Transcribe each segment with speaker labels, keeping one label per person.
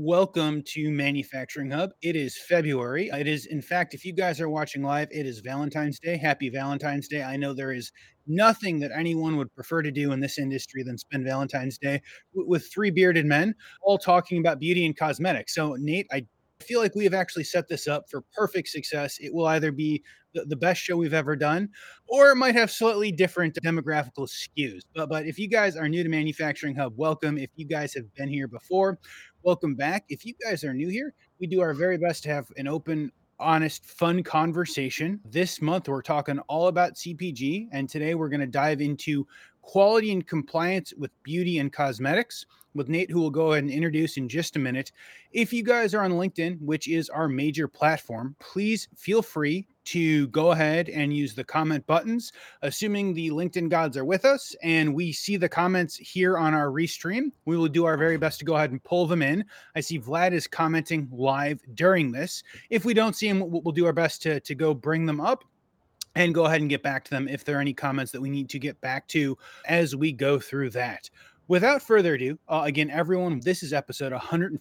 Speaker 1: Welcome to Manufacturing Hub. It is February. It is, in fact, if you guys are watching live, it is Valentine's Day. Happy Valentine's Day. I know there is nothing that anyone would prefer to do in this industry than spend Valentine's Day with three bearded men all talking about beauty and cosmetics. So, Nate, I feel like we have actually set this up for perfect success. It will either be the best show we've ever done, or it might have slightly different demographical skews. But if you guys are new to Manufacturing Hub, welcome. If you guys have been here before, welcome back. If you guys are new here, we do our very best to have an open, honest, fun conversation. This month, we're talking all about CPG, and today we're going to dive into quality and compliance with beauty and cosmetics with Nate, who will go ahead and introduce in just a minute. If you guys are on LinkedIn, which is our major platform, please feel free to go ahead and use the comment buttons, assuming the LinkedIn gods are with us and we see the comments here on our restream. We will do our very best to go ahead and pull them in. I see Vlad is commenting live during this. If we don't see him, we'll do our best to go bring them up and go ahead and get back to them if there are any comments that we need to get back to as we go through that. Without further ado, again, everyone, this is episode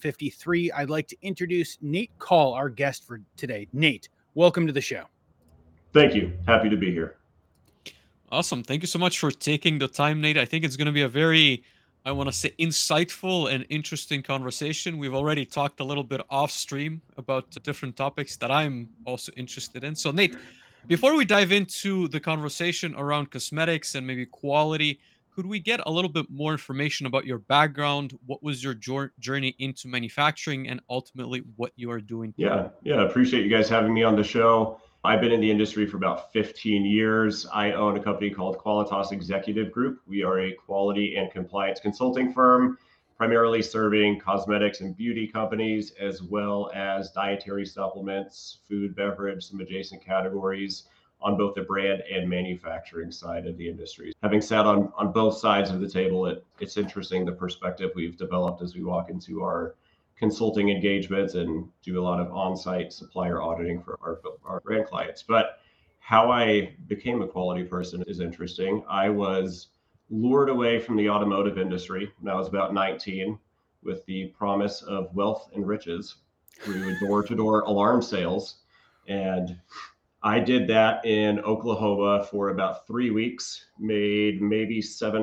Speaker 1: 153. I'd like to introduce Nate Call, our guest for today. Nate, welcome to the show.
Speaker 2: Thank you. Happy to be here.
Speaker 3: Awesome. Thank you so much for taking the time, Nate. I think it's going to be a very, I want to say, insightful and interesting conversation. We've already talked a little bit off stream about different topics that I'm also interested in. So, Nate, before we dive into the conversation around cosmetics and maybe quality, could we get a little bit more information about your background? What was your journey into manufacturing and ultimately what you are doing?
Speaker 2: Yeah. Appreciate you guys having me on the show. I've been in the industry for about 15 years. I own a company called Qualitas Executive Group. We are a quality and compliance consulting firm, primarily serving cosmetics and beauty companies, as well as dietary supplements, food, beverage, some adjacent categories on both the brand and manufacturing side of the industry. Having sat on both sides of the table, it's interesting the perspective we've developed as we walk into our consulting engagements and do a lot of on-site supplier auditing for our brand clients. But how I became a quality person is interesting. I was lured away from the automotive industry when I was about 19 with the promise of wealth and riches through door-to-door alarm sales. And I did that in Oklahoma for about 3 weeks, made maybe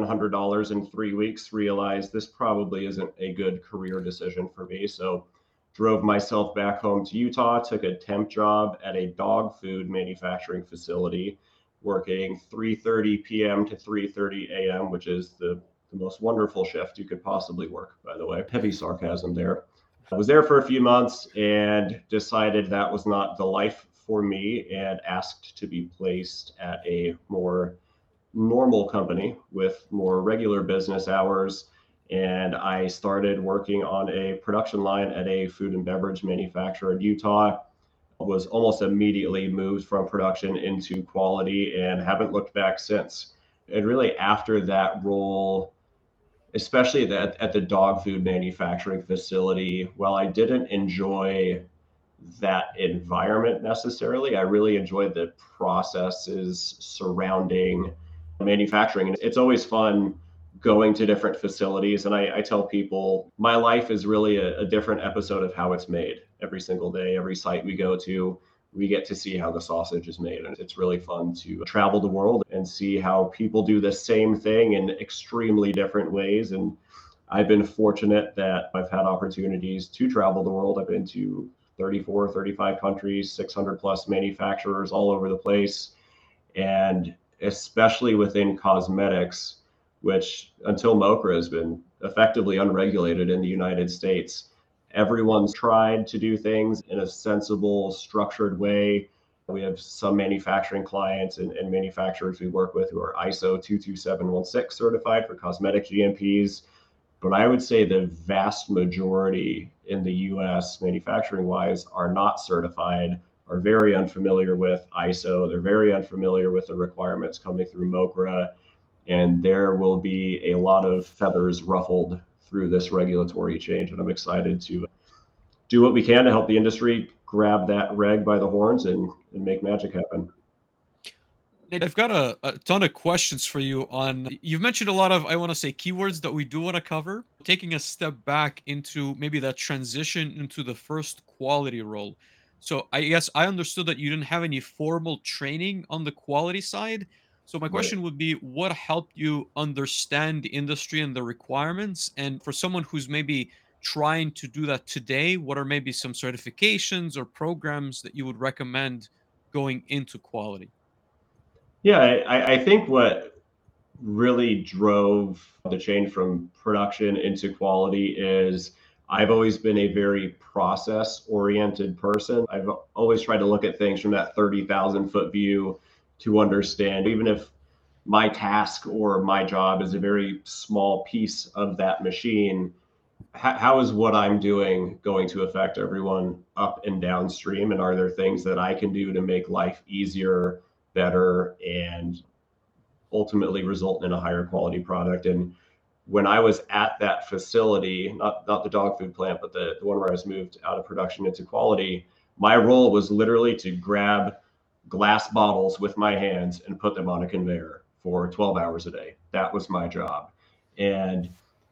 Speaker 2: $700 in 3 weeks, realized this probably isn't a good career decision for me. So drove myself back home to Utah, took a temp job at a dog food manufacturing facility, working 3:30 p.m. to 3:30 a.m., which is the most wonderful shift you could possibly work, by the way. Heavy sarcasm there. I was there for a few months and decided that was not the life for me and asked to be placed at a more normal company with more regular business hours. And I started working on a production line at a food and beverage manufacturer in Utah. Was almost immediately moved from production into quality and haven't looked back since. And really after that role, especially at the dog food manufacturing facility, while I didn't enjoy that environment necessarily, I really enjoyed the processes surrounding manufacturing. And it's always fun going to different facilities. And I tell people my life is really a different episode of how it's made every single day. Every site we go to, we get to see how the sausage is made. And it's really fun to travel the world and see how people do the same thing in extremely different ways. And I've been fortunate that I've had opportunities to travel the world. I've been to 34, 35 countries, 600 plus manufacturers all over the place. And especially within cosmetics, which until MOCRA has been effectively unregulated in the United States, everyone's tried to do things in a sensible, structured way. We have some manufacturing clients and manufacturers we work with who are ISO 22716 certified for cosmetic GMPs. But I would say the vast majority in the US manufacturing wise are not certified, are very unfamiliar with ISO. They're very unfamiliar with the requirements coming through MOCRA. And there will be a lot of feathers ruffled through this regulatory change. And I'm excited to do what we can to help the industry grab that reg by the horns and make magic happen.
Speaker 3: Nate, I've got a ton of questions for you on. You've mentioned a lot of, I want to say, keywords that we do want to cover. Taking a step back into maybe that transition into the first quality role. So I guess I understood that you didn't have any formal training on the quality side. So my
Speaker 2: Right.
Speaker 3: question would be, what helped you understand the industry and the requirements? And for someone who's maybe trying to do that today, what are maybe some certifications or programs that you would recommend going into quality?
Speaker 2: Yeah, I think what really drove the change from production into quality is I've always been a very process oriented person. I've always tried to look at things from that 30,000 foot view to understand, even if my task or my job is a very small piece of that machine, how is what I'm doing going to affect everyone up and downstream? And are there things that I can do to make life easier, better, and ultimately result in a higher quality product? And when I was at that facility, not the dog food plant, but the one where I was moved out of production into quality, my role was literally to grab glass bottles with my hands and put them on a conveyor for 12 hours a day. That was my job. And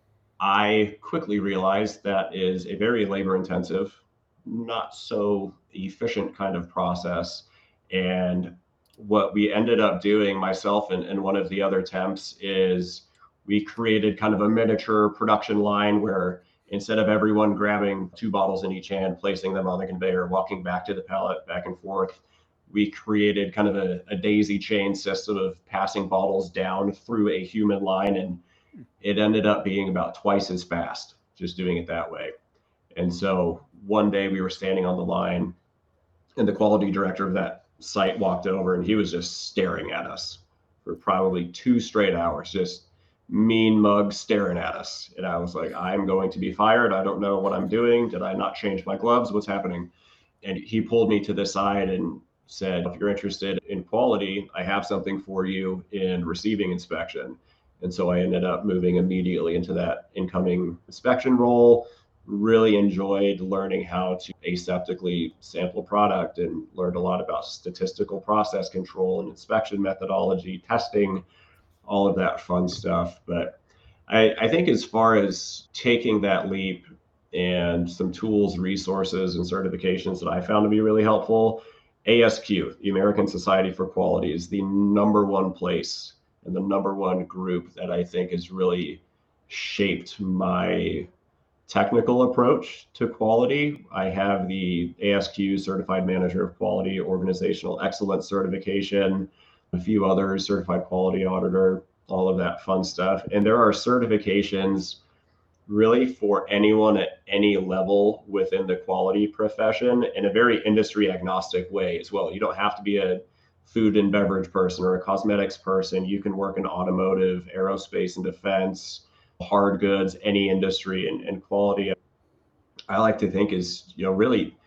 Speaker 2: I quickly realized that is a very labor intensive, not so efficient kind of process. And what we ended up doing, myself and one of the other temps, is we created kind of a miniature production line where instead of everyone grabbing 2 bottles in each hand, placing them on the conveyor, walking back to the pallet, back and forth, we created kind of a daisy chain system of passing bottles down through a human line, and it ended up being about twice as fast just doing it that way. And so one day we were standing on the line, and the quality director of that site walked over, and he was just staring at us for probably 2 straight hours, just mean mug staring at us. And I was like, I'm going to be fired. I don't know what I'm doing. Did I not change my gloves? What's happening? And he pulled me to the side and said, if you're interested in quality, I have something for you in receiving inspection. And so I ended up moving immediately into that incoming inspection role. Really enjoyed learning how to aseptically sample product, and learned a lot about statistical process control and inspection methodology, testing, all of that fun stuff. But I think as far as taking that leap and some tools, resources, and certifications that I found to be really helpful, ASQ, the American Society for Quality, is the number one place and the number one group that I think has really shaped my technical approach to quality. I have the ASQ Certified Manager of Quality Organizational Excellence certification, a few others, Certified Quality Auditor, all of that fun stuff. And there are certifications really for anyone at any level within the quality profession in a very industry agnostic way as well. You don't have to be a food and beverage person or a cosmetics person. You can work in automotive, aerospace and defense, hard goods, any industry, and quality, I like to think, is really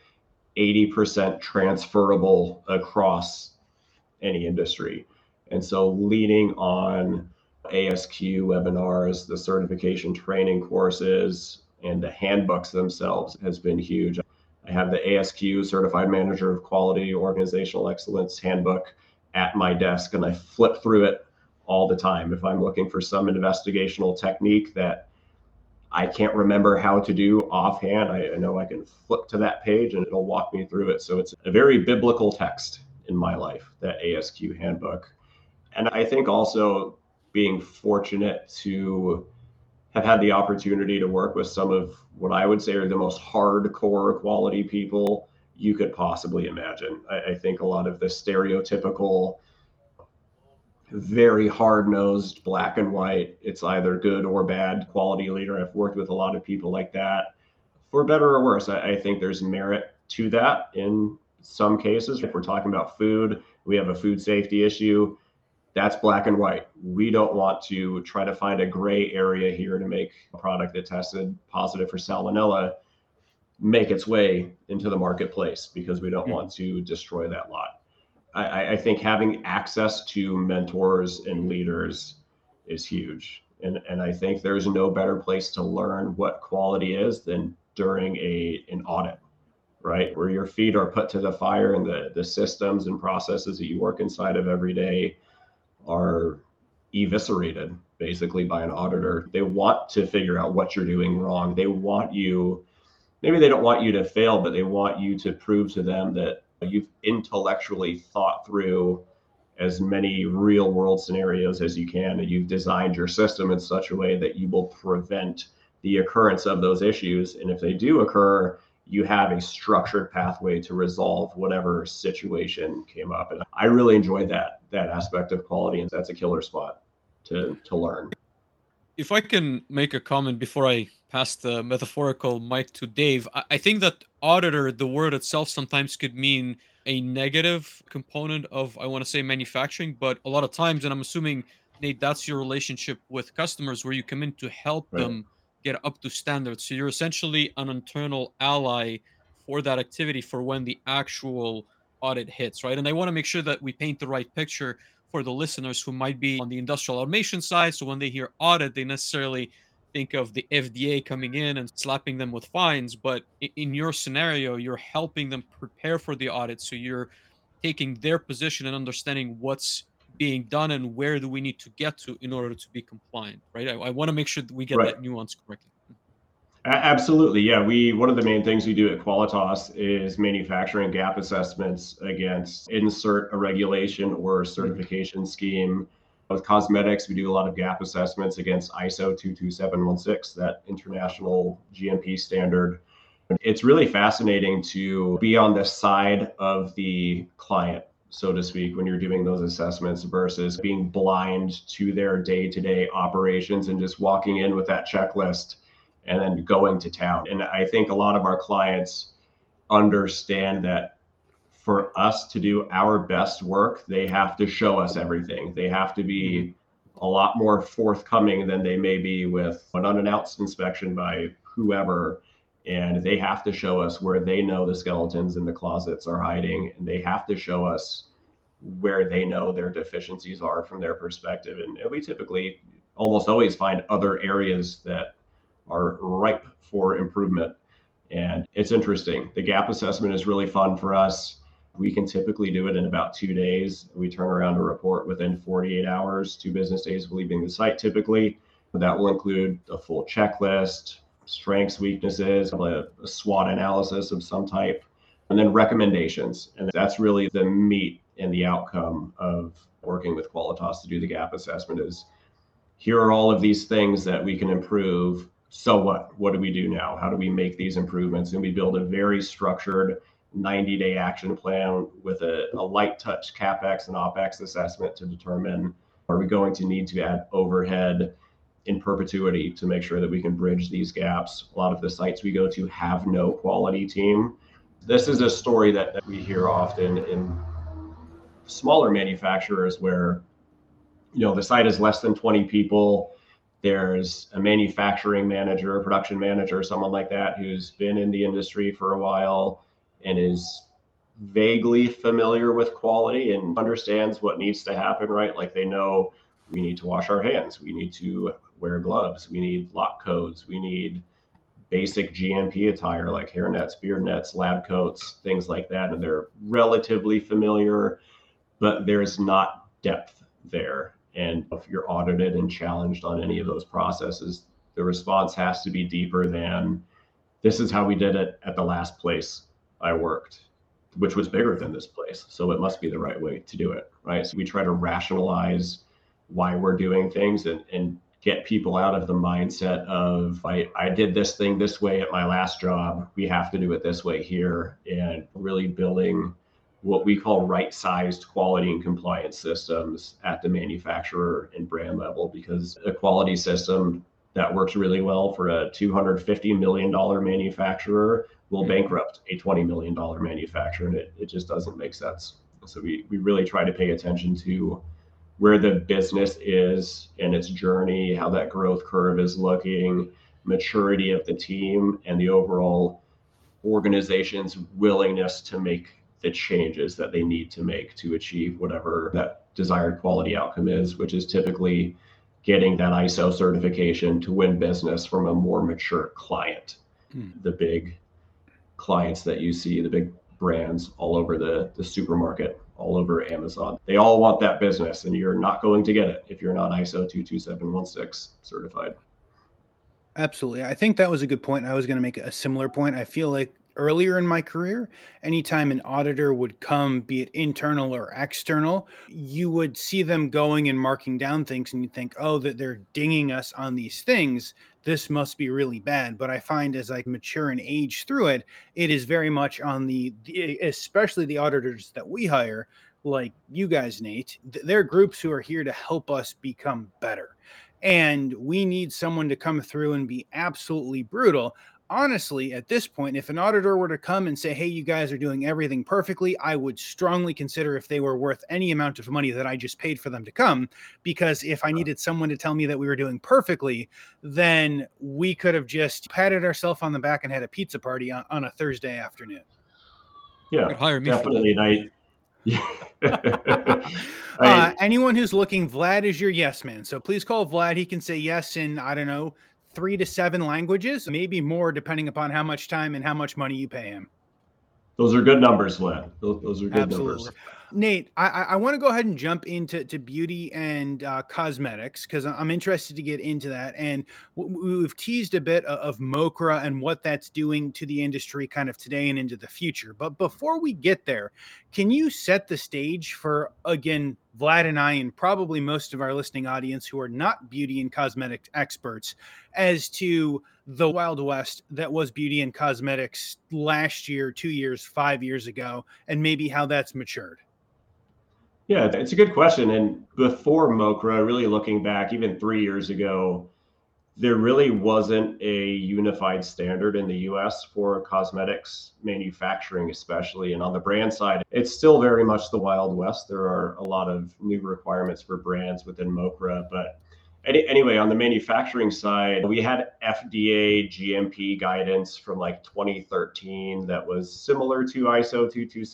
Speaker 2: 80% transferable across any industry. And so leaning on ASQ webinars, the certification training courses, and the handbooks themselves has been huge. I have the ASQ Certified Manager of Quality Organizational Excellence handbook at my desk, and I flip through it all the time. If I'm looking for some investigational technique that I can't remember how to do offhand, I know I can flip to that page and it'll walk me through it. So it's a very biblical text in my life, that ASQ handbook. And I think also being fortunate to have had the opportunity to work with some of what I would say are the most hardcore quality people you could possibly imagine. I think a lot of the stereotypical, very hard-nosed, black and white, it's either good or bad quality leader. I've worked with a lot of people like that. For better or worse, I think there's merit to that in some cases. If we're talking about food, we have a food safety issue, that's black and white. We don't want to try to find a gray area here to make a product that tested positive for salmonella make its way into the marketplace, because we don't want to destroy that lot. I think having access to mentors and leaders is huge. And I think there's no better place to learn what quality is than during an audit. right? Where your feet are put to the fire and the systems and processes that you work inside of every day are eviscerated basically by an auditor. They want to figure out what you're doing wrong. They want you, maybe they don't want you to fail, but they want you to prove to them that you've intellectually thought through as many real world scenarios as you can, and you've designed your system in such a way that you will prevent the occurrence of those issues. And if they do occur, you have a structured pathway to resolve whatever situation came up. And I really enjoyed that aspect of quality, and that's a killer spot to learn.
Speaker 3: If I can make a comment before I pass the metaphorical mic to Dave, I think that auditor, the word itself, sometimes could mean a negative component of, I want to say, manufacturing, but a lot of times, and I'm assuming, Nate, that's your relationship with customers where you come in to help
Speaker 2: Right.
Speaker 3: them get up to standards. So you're essentially an internal ally for that activity for when the actual audit hits, right? And I want to make sure that we paint the right picture for the listeners who might be on the industrial automation side. So when they hear audit, they necessarily think of the FDA coming in and slapping them with fines. But in your scenario, you're helping them prepare for the audit. So you're taking their position and understanding what's being done and where do we need to get to in order to be compliant, right? I want to make sure that we get
Speaker 2: Right.
Speaker 3: that nuance correctly.
Speaker 2: Absolutely. Yeah. One of the main things we do at Qualitas is manufacturing gap assessments against insert a regulation or certification scheme. With cosmetics, we do a lot of gap assessments against ISO 22716, that international GMP standard. It's really fascinating to be on the side of the client, so to speak, when you're doing those assessments versus being blind to their day-to-day operations and just walking in with that checklist and then going to town. And I think a lot of our clients understand that for us to do our best work, they have to show us everything. They have to be a lot more forthcoming than they may be with an unannounced inspection by whoever. And they have to show us where they know the skeletons in the closets are hiding. And they have to show us where they know their deficiencies are from their perspective. And we typically almost always find other areas that are ripe for improvement. And it's interesting. The gap assessment is really fun for us. We can typically do it in about 2 days. We turn around a report within 48 hours, 2 business days of leaving the site typically. That will include a full checklist, strengths, weaknesses, a SWOT analysis of some type, and then recommendations. And that's really the meat and the outcome of working with Qualitas to do the gap assessment is, here are all of these things that we can improve. So what do we do now? How do we make these improvements? And we build a very structured 90-day action plan with a light touch CapEx and OpEx assessment to determine, are we going to need to add overhead in perpetuity to make sure that we can bridge these gaps? A lot of the sites we go to have no quality team. This is a story that we hear often in smaller manufacturers where, the site is less than 20 people. There's a manufacturing manager, a production manager, someone like that who's been in the industry for a while and is vaguely familiar with quality and understands what needs to happen, right? Like they know we need to wash our hands, we need to wear gloves, we need lock codes, we need basic GMP attire like hair nets, beard nets, lab coats, things like that. And they're relatively familiar, but there's not depth there. And if you're audited and challenged on any of those processes, the response has to be deeper than, this is how we did it at the last place I worked, which was bigger than this place. So it must be the right way to do it, right? So we try to rationalize why we're doing things and get people out of the mindset of, I did this thing this way at my last job, we have to do it this way here, and really building what we call right-sized quality and compliance systems at the manufacturer and brand level, because a quality system that works really well for a $250 million manufacturer will bankrupt a $20 million manufacturer, and it just doesn't make sense. So we really try to pay attention to where the business is and its journey, how that growth curve is looking, maturity of the team, and the overall organization's willingness to make the changes that they need to make to achieve whatever that desired quality outcome is, which is typically getting that ISO certification to win business from a more mature client. The big clients that you see, the big brands all over the supermarket, all over Amazon. They all want that business, and you're not going to get it if you're not ISO 22716 certified.
Speaker 1: Absolutely. I think that was a good point. I was going to make a similar point. I feel like earlier in my career, anytime an auditor would come, be it internal or external, you would see them going and marking down things, and you think, oh, that they're dinging us on these things. This must be really bad. But I find as I mature and age through it, it is very much on especially the auditors that we hire, like you guys, Nate, they're groups who are here to help us become better. And we need someone to come through and be absolutely brutal. Honestly, at this point, if an auditor were to come and say, hey, you guys are doing everything perfectly, I would strongly consider if they were worth any amount of money that I just paid for them to come. Because if I needed someone to tell me that we were doing perfectly, then we could have just patted ourselves on the back and had a pizza party on a Thursday afternoon.
Speaker 2: Yeah,
Speaker 3: hire me
Speaker 2: definitely.
Speaker 1: Anyone who's looking, Vlad is your yes man. So please call Vlad. He can say yes in, I don't know, 3 to 7 languages, maybe more, depending upon how much time and how much money you pay him.
Speaker 2: Those are good numbers, Vlad. Those are good numbers.
Speaker 1: Nate, I want to go ahead and jump into beauty and cosmetics, because I'm interested to get into that. And we've teased a bit of MOCRA and what that's doing to the industry kind of today and into the future. But before we get there, can you set the stage for, again, Vlad and I, and probably most of our listening audience who are not beauty and cosmetic experts, as to the Wild West that was beauty and cosmetics last year, 2 years, 5 years ago, and maybe how that's matured?
Speaker 2: Yeah, it's a good question. And before MOCRA, really looking back, even 3 years ago, there really wasn't a unified standard in the US for cosmetics manufacturing, especially. And on the brand side, it's still very much the Wild West. There are a lot of new requirements for brands within MOCRA. But anyway, on the manufacturing side, we had FDA GMP guidance from like 2013 that was similar to ISO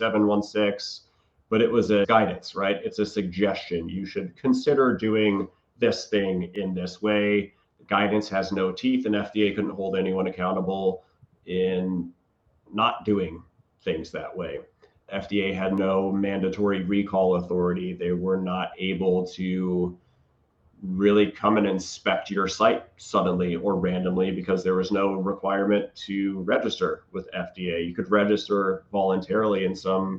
Speaker 2: 22716. But it was a guidance, right? It's a suggestion. You should consider doing this thing in this way. Guidance has no teeth, and FDA couldn't hold anyone accountable in not doing things that way. FDA had no mandatory recall authority. They were not able to really come and inspect your site suddenly or randomly because there was no requirement to register with FDA. You could register voluntarily, and some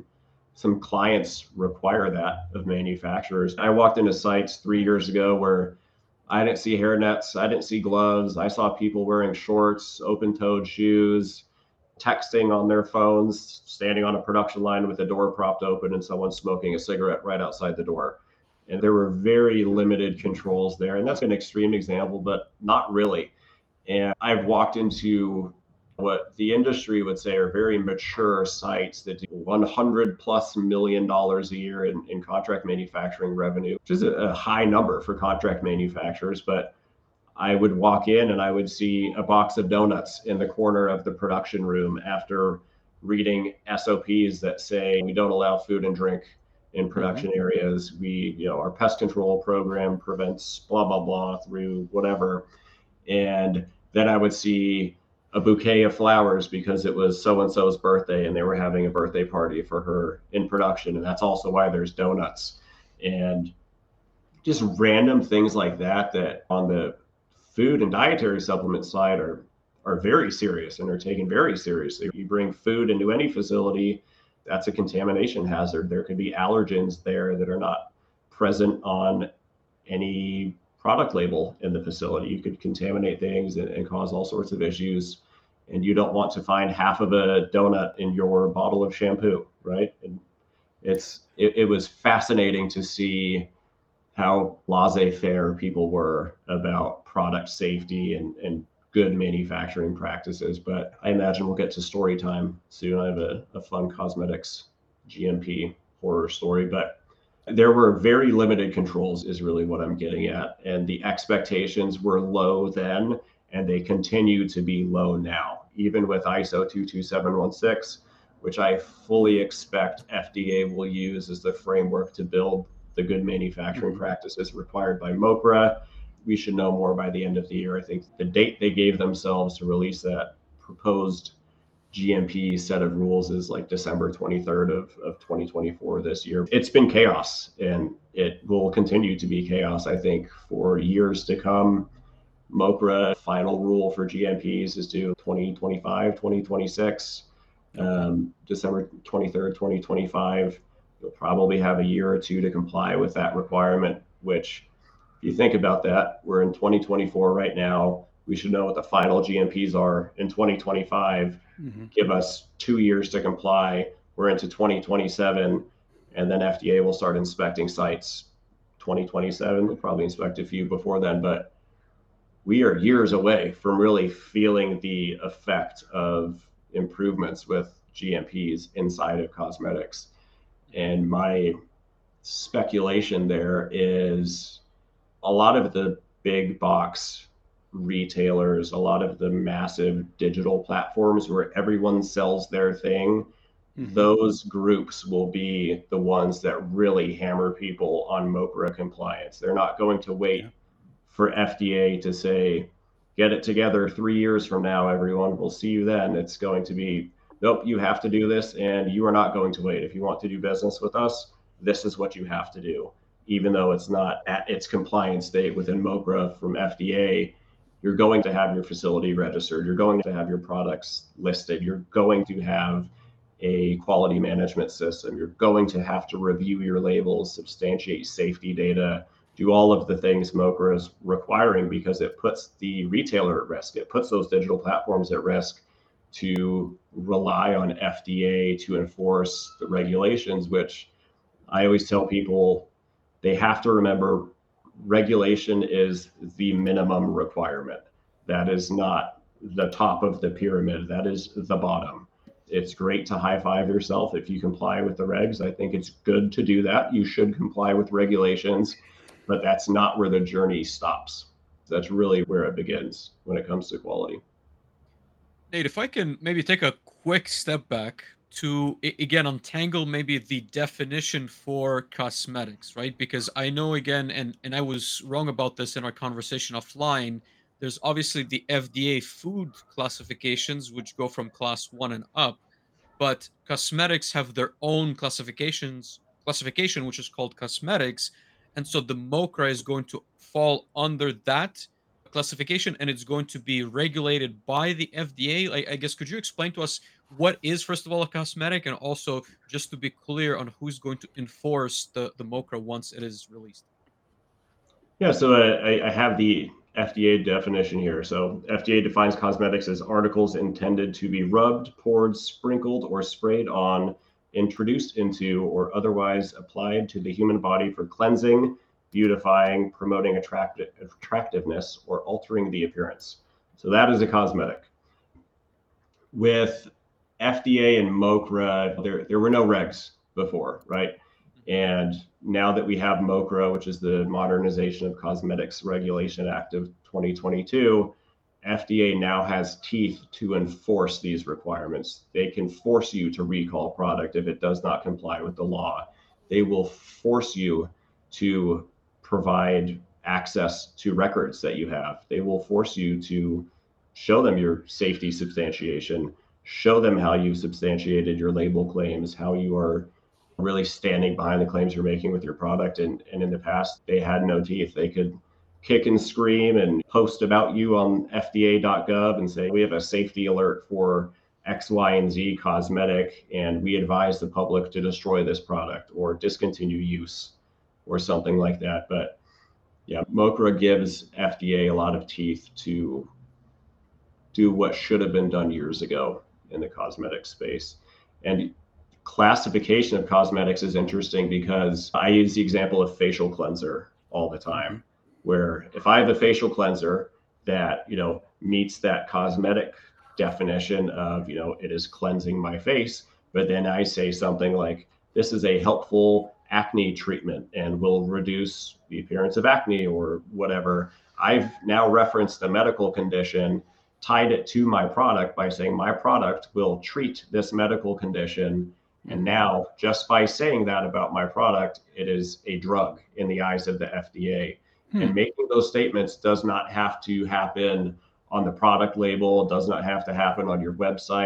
Speaker 2: clients require that of manufacturers. I walked into sites 3 years ago where I didn't see hairnets, I didn't see gloves. I saw people wearing shorts, open-toed shoes, texting on their phones, standing on a production line with the door propped open and someone smoking a cigarette right outside the door. And there were very limited controls there. And that's an extreme example, but not really. And I've walked into what the industry would say are very mature sites that do $100+ million a year in contract manufacturing revenue, which is a high number for contract manufacturers. But I would walk in and I would see a box of donuts in the corner of the production room after reading SOPs that say we don't allow food and drink in production areas. Our pest control program prevents blah, blah, blah through whatever. And then I would see a bouquet of flowers because it was so-and-so's birthday and they were having a birthday party for her in production. And that's also why there's donuts. And just random things like that on the food and dietary supplement side are very serious and are taken very seriously. You bring food into any facility, that's a contamination hazard. There could be allergens there that are not present on any product label in the facility. You could contaminate things and cause all sorts of issues. And you don't want to find half of a donut in your bottle of shampoo, right? And it was fascinating to see how laissez-faire people were about product safety and good manufacturing practices. But I imagine we'll get to story time soon. I have a fun cosmetics GMP horror story, but there were very limited controls is really what I'm getting at. And the expectations were low then, and they continue to be low now, even with ISO 22716, which I fully expect FDA will use as the framework to build the good manufacturing practices required by MOCRA. We should know more by the end of the year. I think the date they gave themselves to release that proposed GMP set of rules is like December 23rd of 2024 this year. It's been chaos, and it will continue to be chaos, I think, for years to come. MOCRA final rule for GMPs is due 2025, 2026, December 23rd, 2025. You'll probably have a year or two to comply with that requirement, which, if you think about that, we're in 2024 right now. We should know what the final GMPs are in 2025. Give us 2 years to comply. We're into 2027, and then FDA will start inspecting sites 2027. We'll probably inspect a few before then, but we are years away from really feeling the effect of improvements with GMPs inside of cosmetics. And my speculation there is a lot of the big box retailers, a lot of the massive digital platforms where everyone sells their thing, those groups will be the ones that really hammer people on MOCRA compliance. They're not going to wait for FDA to say, get it together 3 years from now, everyone, we'll see you then. It's going to be, nope, you have to do this, and you are not going to wait. If you want to do business with us, this is what you have to do. Even though it's not at its compliance state within MOCRA from FDA, you're going to have your facility registered. You're going to have your products listed. You're going to have a quality management system. You're going to have to review your labels, substantiate safety data, do all of the things MOCRA is requiring, because it puts the retailer at risk. It puts those digital platforms at risk to rely on FDA to enforce the regulations, which I always tell people they have to remember regulation is the minimum requirement. That is not the top of the pyramid. That is the bottom. It's great to high five yourself if you comply with the regs. I think it's good to do that. You should comply with regulations, but that's not where the journey stops. That's really where it begins when it comes to quality.
Speaker 3: Nate, if I can maybe take a quick step back to again untangle maybe the definition for cosmetics, right? Because I know again, and I was wrong about this in our conversation offline. There's obviously the FDA food classifications, which go from class 1 and up, but cosmetics have their own classification, which is called cosmetics, and so the MOCRA is going to fall under that classification, and it's going to be regulated by the FDA. I guess, could you explain to us what is, first of all, a cosmetic, and also just to be clear on who's going to enforce the MOCRA once it is released?
Speaker 2: Yeah, so I have the FDA definition here. So FDA defines cosmetics as articles intended to be rubbed, poured, sprinkled, or sprayed on, introduced into, or otherwise applied to the human body for cleansing, beautifying, promoting attractiveness, or altering the appearance. So that is a cosmetic. With FDA and MOCRA, there were no regs before, right? And now that we have MOCRA, which is the Modernization of Cosmetics Regulation Act of 2022, FDA now has teeth to enforce these requirements. They can force you to recall product if it does not comply with the law. They will force you to provide access to records that you have. They will force you to show them your safety substantiation, show them how you've substantiated your label claims, how you are really standing behind the claims you're making with your product. And in the past, they had no teeth. They could kick and scream and post about you on fda.gov and say, we have a safety alert for X, Y, and Z cosmetic, and we advise the public to destroy this product or discontinue use or something like that. But yeah, MOCRA gives FDA a lot of teeth to do what should have been done years ago in the cosmetic space. And classification of cosmetics is interesting because I use the example of facial cleanser all the time, where if I have a facial cleanser that, meets that cosmetic definition of, it is cleansing my face, but then I say something like, this is a helpful acne treatment and will reduce the appearance of acne or whatever, I've now referenced a medical condition, tied it to my product by saying my product will treat this medical condition. And now, just by saying that about my product, it is a drug in the eyes of the FDA. And making those statements does not have to happen on the product label, does not have to happen on your website.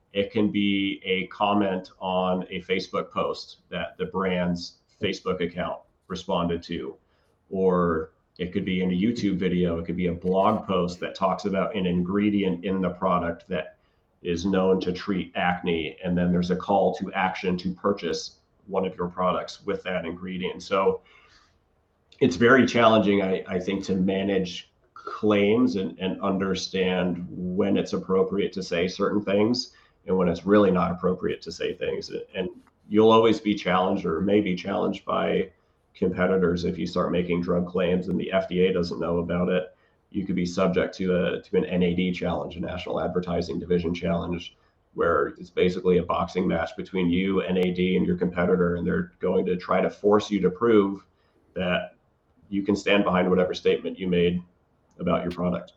Speaker 2: It can be a comment on a Facebook post that the brand's Facebook account responded to, or it could be in a YouTube video. It could be a blog post that talks about an ingredient in the product that is known to treat acne. And then there's a call to action to purchase one of your products with that ingredient. So it's very challenging, I think, to manage claims and understand when it's appropriate to say certain things and when it's really not appropriate to say things. And you'll always be challenged, or may be challenged, by competitors if you start making drug claims and the FDA doesn't know about it. You could be subject to an NAD challenge, a National Advertising Division challenge, where it's basically a boxing match between you, NAD, and your competitor, and they're going to try to force you to prove that you can stand behind whatever statement you made about your product.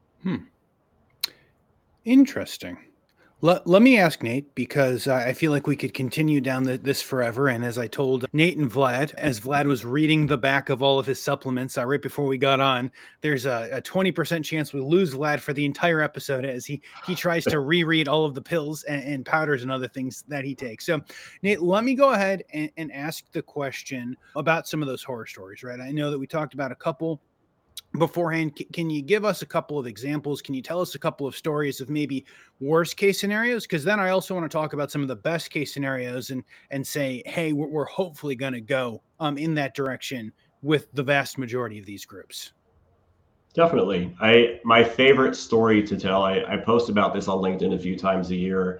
Speaker 1: Interesting. Let me ask Nate, because I feel like we could continue down this forever. And as I told Nate and Vlad, as Vlad was reading the back of all of his supplements right before we got on, there's a 20% chance we lose Vlad for the entire episode as he tries to reread all of the pills and powders and other things that he takes. So Nate, let me go ahead and ask the question about some of those horror stories, right? I know that we talked about a couple beforehand. Can you give us a couple of examples? Can you tell us a couple of stories of maybe worst case scenarios? Because then I also want to talk about some of the best case scenarios and say, hey, we're hopefully going to go in that direction with the vast majority of these groups.
Speaker 2: Definitely. My favorite story to tell, I post about this on LinkedIn a few times a year,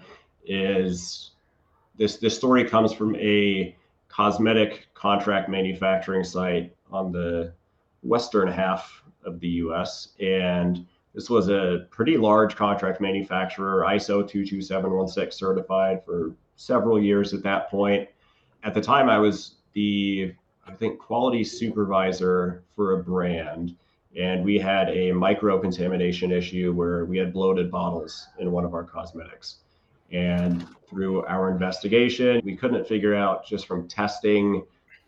Speaker 2: is this story comes from a cosmetic contract manufacturing site on the western half of the US. And this was a pretty large contract manufacturer, ISO 22716 certified for several years at that point. At the time, I was quality supervisor for a brand, and we had a micro contamination issue where we had bloated bottles in one of our cosmetics. And through our investigation, we couldn't figure out, just from testing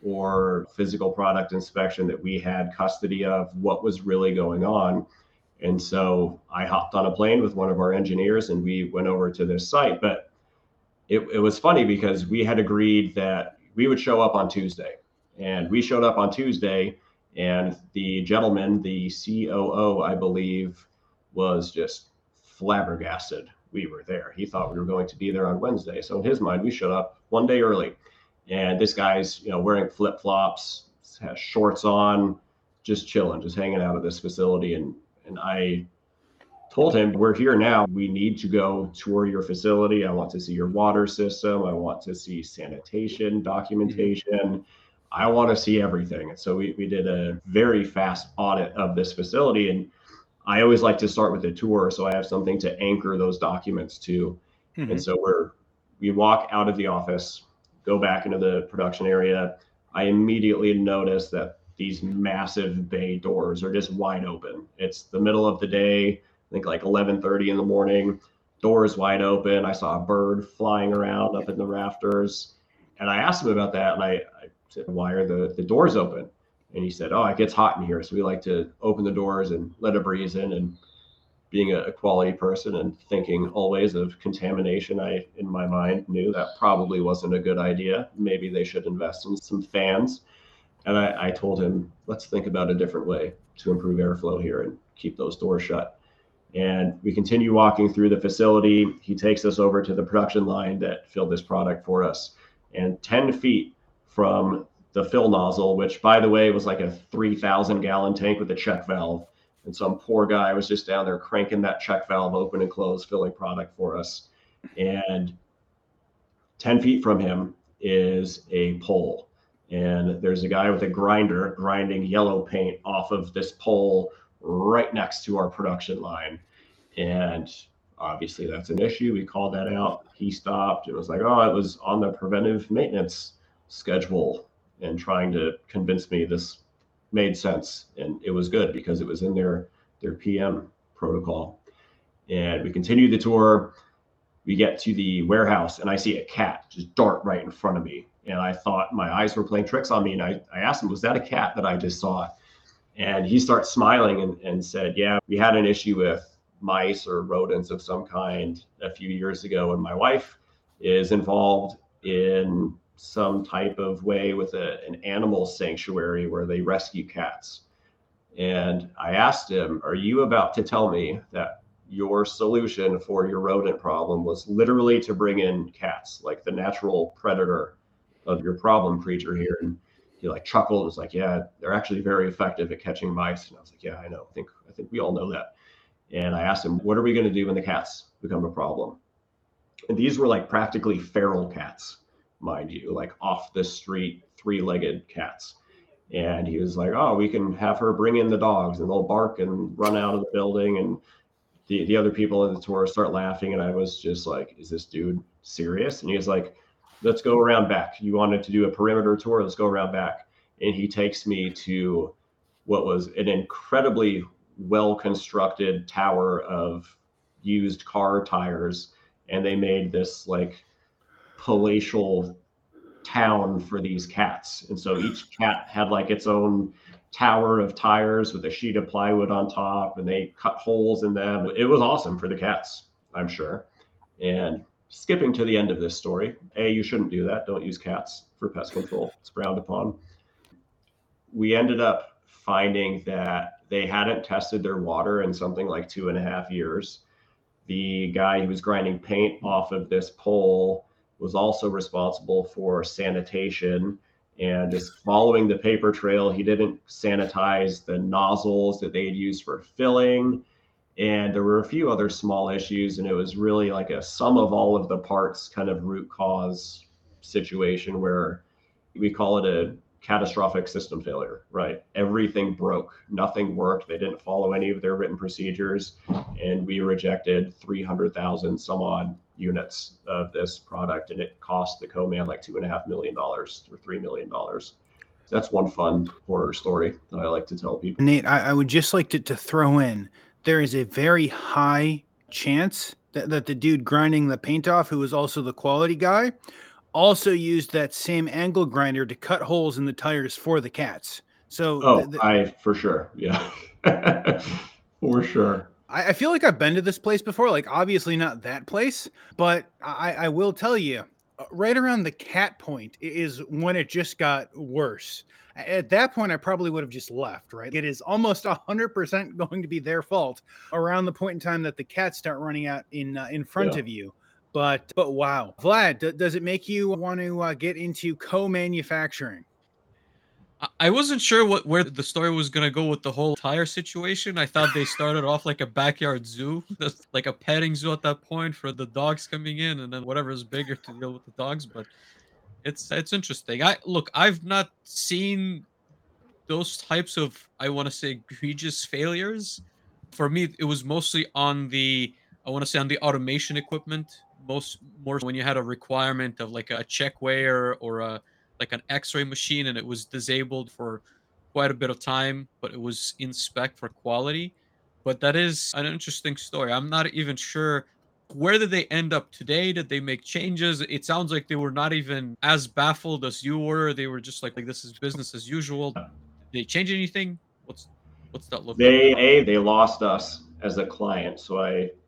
Speaker 2: or physical product inspection, that we had custody of what was really going on. And so I hopped on a plane with one of our engineers and we went over to this site. But it was funny because we had agreed that we would show up on Tuesday. And we showed up on Tuesday, and the gentleman, the COO, I believe, was just flabbergasted we were there. He thought we were going to be there on Wednesday. So in his mind, we showed up one day early. And this guy's, wearing flip-flops, has shorts on, just chilling, just hanging out at this facility. And I told him, we're here now. We need to go tour your facility. I want to see your water system. I want to see sanitation, documentation. I want to see everything. And so we did a very fast audit of this facility. And I always like to start with a tour, so I have something to anchor those documents to. And so we walk out of the office, go back into the production area. I immediately noticed that these massive bay doors are just wide open. It's the middle of the day, I think like 11:30 in the morning, doors wide open. I saw a bird flying around up in the rafters. And I asked him about that, and I said, why are the doors open? And he said, it gets hot in here, so we like to open the doors and let a breeze in. And being a quality person and thinking always of contamination, I, in my mind, knew that probably wasn't a good idea. Maybe they should invest in some fans. And I told him, let's think about a different way to improve airflow here and keep those doors shut. And we continue walking through the facility. He takes us over to the production line that filled this product for us. And 10 feet from the fill nozzle, which, by the way, was like a 3,000 gallon tank with a check valve. And some poor guy was just down there cranking that check valve open and close, filling product for us. And 10 feet from him is a pole. And there's a guy with a grinder grinding yellow paint off of this pole right next to our production line. And obviously that's an issue. We called that out. He stopped. It was like, it was on the preventive maintenance schedule, and trying to convince me this made sense. And it was good because it was in their PM protocol. And we continue the tour. We get to the warehouse and I see a cat just dart right in front of me. And I thought my eyes were playing tricks on me. And I asked him, was that a cat that I just saw? And he starts smiling and said, yeah, we had an issue with mice or rodents of some kind a few years ago, and my wife is involved in some type of way with an animal sanctuary where they rescue cats. And I asked him, "Are you about to tell me that your solution for your rodent problem was literally to bring in cats, like the natural predator of your problem creature here?" And he like chuckled and was like, "Yeah, they're actually very effective at catching mice." And I was like, "Yeah, I know. I think we all know that." And I asked him, "What are we going to do when the cats become a problem?" And these were like practically feral cats, mind you, like off the street, three-legged cats. And he was like, "Oh, we can have her bring in the dogs and they'll bark and run out of the building." And the other people in the tour start laughing. And I was just like, "Is this dude serious?" And he was like, "Let's go around back. You wanted to do a perimeter tour. Let's go around back." And he takes me to what was an incredibly well-constructed tower of used car tires. And they made this like palatial town for these cats. And so each cat had like its own tower of tires with a sheet of plywood on top, and they cut holes in them. It was awesome for the cats, I'm sure. And skipping to the end of this story, you shouldn't do that. Don't use cats for pest control. It's frowned upon. We ended up finding that they hadn't tested their water in something like 2.5 years. The guy who was grinding paint off of this pole was also responsible for sanitation, and just following the paper trail, he didn't sanitize the nozzles that they had used for filling. And there were a few other small issues, and it was really like a sum of all of the parts kind of root cause situation where we call it a catastrophic system failure, right? Everything broke, nothing worked. They didn't follow any of their written procedures, and we rejected 300,000 some odd units of this product, and it cost the co-man like $2.5 million or $3 million. That's one fun horror story that I like to tell people.
Speaker 1: Nate, I would just like to throw in, there is a very high chance that the dude grinding the paint off, who was also the quality guy, also used that same angle grinder to cut holes in the tires for the cats. So
Speaker 2: for sure. Yeah. For sure.
Speaker 1: I feel like I've been to this place before, like obviously not that place, but I will tell you, right around the cat point is when it just got worse. At that point, I probably would have just left, right? It is almost 100% going to be their fault around the point in time that the cats start running out in front of you. But wow. Vlad, does it make you want to get into co-manufacturing?
Speaker 3: I wasn't sure where the story was going to go with the whole tire situation. I thought they started off like a backyard zoo, like a petting zoo at that point for the dogs coming in, and then whatever is bigger to deal with the dogs. But it's interesting. I've not seen those types of, I want to say, egregious failures. For me, it was mostly on the automation equipment. More when you had a requirement of like a check weigher or like an X-ray machine, and it was disabled for quite a bit of time, but it was in spec for quality. But that is an interesting story. I'm not even sure, where did they end up today? Did they make changes? It sounds like they were not even as baffled as you were. They were just like this is business as usual. Did they change anything? What's that look like?
Speaker 2: They lost us as a client. So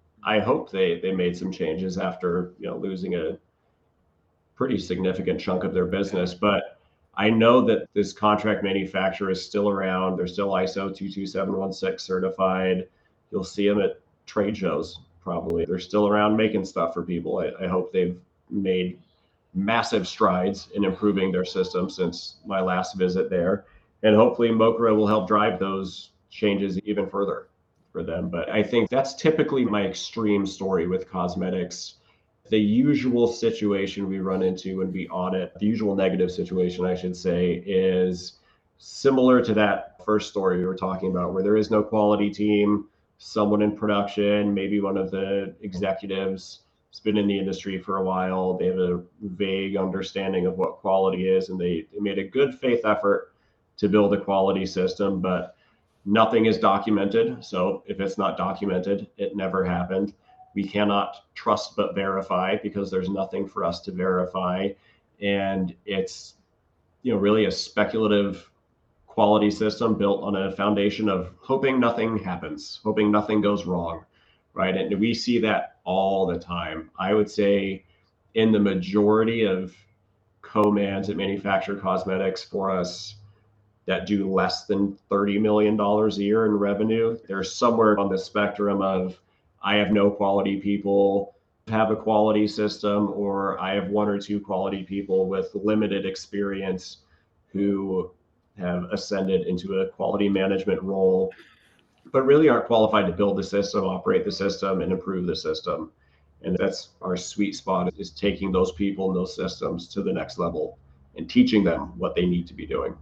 Speaker 2: I hope they made some changes after losing a pretty significant chunk of their business. But I know that this contract manufacturer is still around. They're still ISO 22716 certified. You'll see them at trade shows probably. They're still around making stuff for people. I hope they've made massive strides in improving their system since my last visit there. And hopefully Mokra will help drive those changes even further for them. But I think that's typically my extreme story with cosmetics. The usual situation we run into when we audit, the usual negative situation, I should say, is similar to that first story we were talking about, where there is no quality team, someone in production, maybe one of the executives has been in the industry for a while. They have a vague understanding of what quality is, and they made a good faith effort to build a quality system, but nothing is documented. So if it's not documented, it never happened. We cannot trust but verify because there's nothing for us to verify. And it's, really a speculative quality system built on a foundation of hoping nothing happens, hoping nothing goes wrong. right? And we see that all the time. I would say in the majority of co-mans that manufacture cosmetics for us that do less than $30 million a year in revenue, they're somewhere on the spectrum of I have no quality people, have a quality system, or I have one or two quality people with limited experience who have ascended into a quality management role, but really aren't qualified to build the system, operate the system, and improve the system. And that's our sweet spot, is taking those people and those systems to the next level and teaching them what they need to be doing.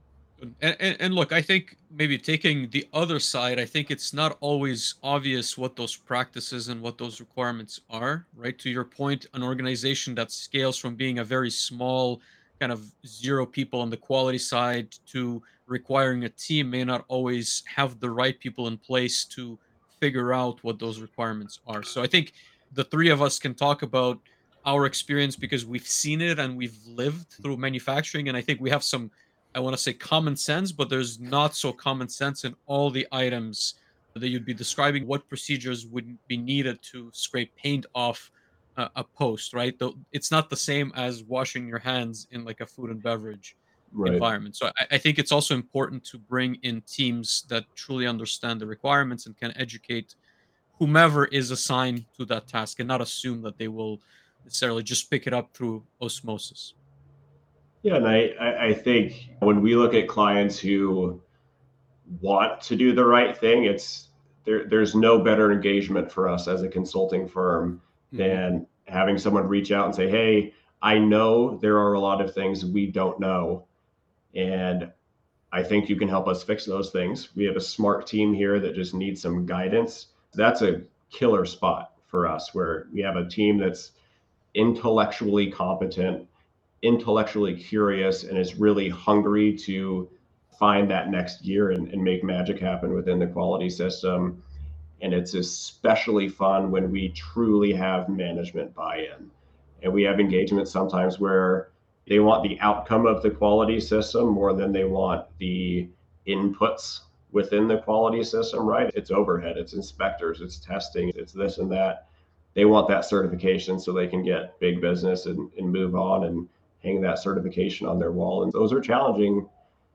Speaker 3: And look, I think maybe taking the other side, I think it's not always obvious what those practices and what those requirements are, right? To your point, an organization that scales from being a very small, kind of zero people on the quality side to requiring a team may not always have the right people in place to figure out what those requirements are. So I think the three of us can talk about our experience because we've seen it and we've lived through manufacturing. And I think we have some, I want to say, common sense, but there's not so common sense in all the items that you'd be describing. What procedures would be needed to scrape paint off a post, right? Though it's not the same as washing your hands in like a food and beverage
Speaker 2: Right.
Speaker 3: environment. So I think it's also important to bring in teams that truly understand the requirements and can educate whomever is assigned to that task and not assume that they will necessarily just pick it up through osmosis.
Speaker 2: Yeah, and I think when we look at clients who want to do the right thing, there's no better engagement for us as a consulting firm than having someone reach out and say, hey, I know there are a lot of things we don't know, and I think you can help us fix those things. We have a smart team here that just needs some guidance. That's a killer spot for us, where we have a team that's intellectually competent, intellectually curious, and is really hungry to find that next gear and make magic happen within the quality system. And it's especially fun when we truly have management buy-in. And we have engagement sometimes where they want the outcome of the quality system more than they want the inputs within the quality system, right? It's overhead, it's inspectors, it's testing, it's this and that. They want that certification so they can get big business and move on and hang that certification on their wall. And those are challenging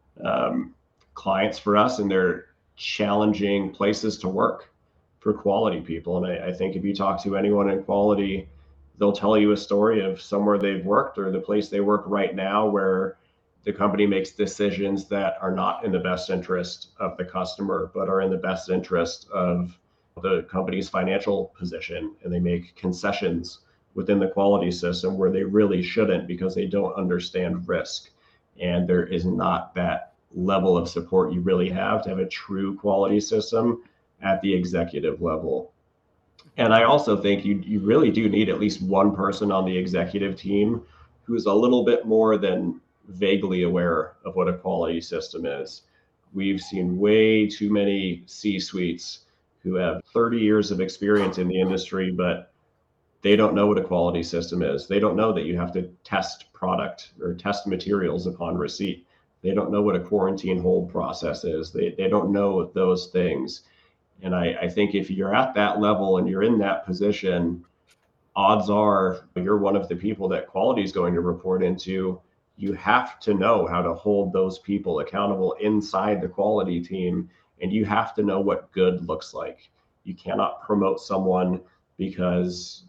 Speaker 2: clients for us, and they're challenging places to work for quality people. And I think if you talk to anyone in quality, they'll tell you a story of somewhere they've worked or the place they work right now where the company makes decisions that are not in the best interest of the customer, but are in the best interest of the company's financial position. And they make concessions within the quality system where they really shouldn't, because they don't understand risk. And there is not that level of support you really have to have a true quality system at the executive level. And I also think you really do need at least one person on the executive team who's a little bit more than vaguely aware of what a quality system is. We've seen way too many C-suites who have 30 years of experience in the industry, but they don't know what a quality system is. They don't know that you have to test product or test materials upon receipt. They don't know what a quarantine hold process is. They don't know those things. And I think if you're at that level and you're in that position, odds are you're one of the people that quality is going to report into. You have to know how to hold those people accountable inside the quality team, and you have to know what good looks like. You cannot promote someone because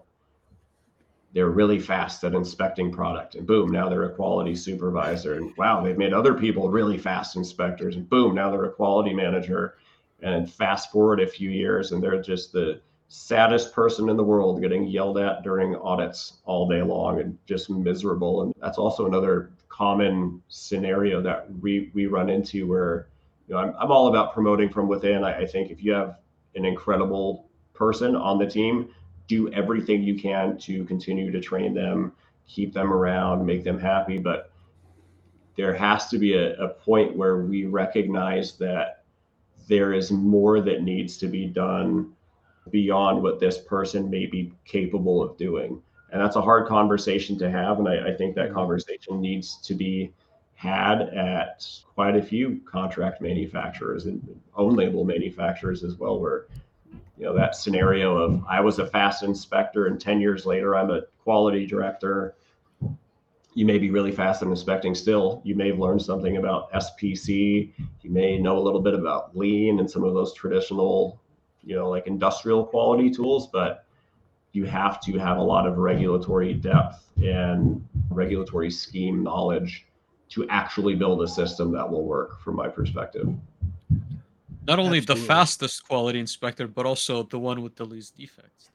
Speaker 2: they're really fast at inspecting product, and boom, now they're a quality supervisor, and wow, they've made other people really fast inspectors, and boom, now they're a quality manager. And fast forward a few years and they're just the saddest person in the world, getting yelled at during audits all day long and just miserable. And that's also another common scenario that we run into, where I'm all about promoting from within. I think if you have an incredible person on the team, do everything you can to continue to train them, keep them around, make them happy. But there has to be a point where we recognize that there is more that needs to be done beyond what this person may be capable of doing. And that's a hard conversation to have. And I think that conversation needs to be had at quite a few contract manufacturers and own label manufacturers as well, where that scenario of I was a fast inspector and 10 years later I'm a quality director. You may be really fast in inspecting still. You may have learned something about SPC. You may know a little bit about lean and some of those traditional, like industrial quality tools, but you have to have a lot of regulatory depth and regulatory scheme knowledge to actually build a system that will work, from my perspective.
Speaker 3: Not only
Speaker 1: Absolutely.
Speaker 3: the fastest quality inspector, but also the one with the least defects.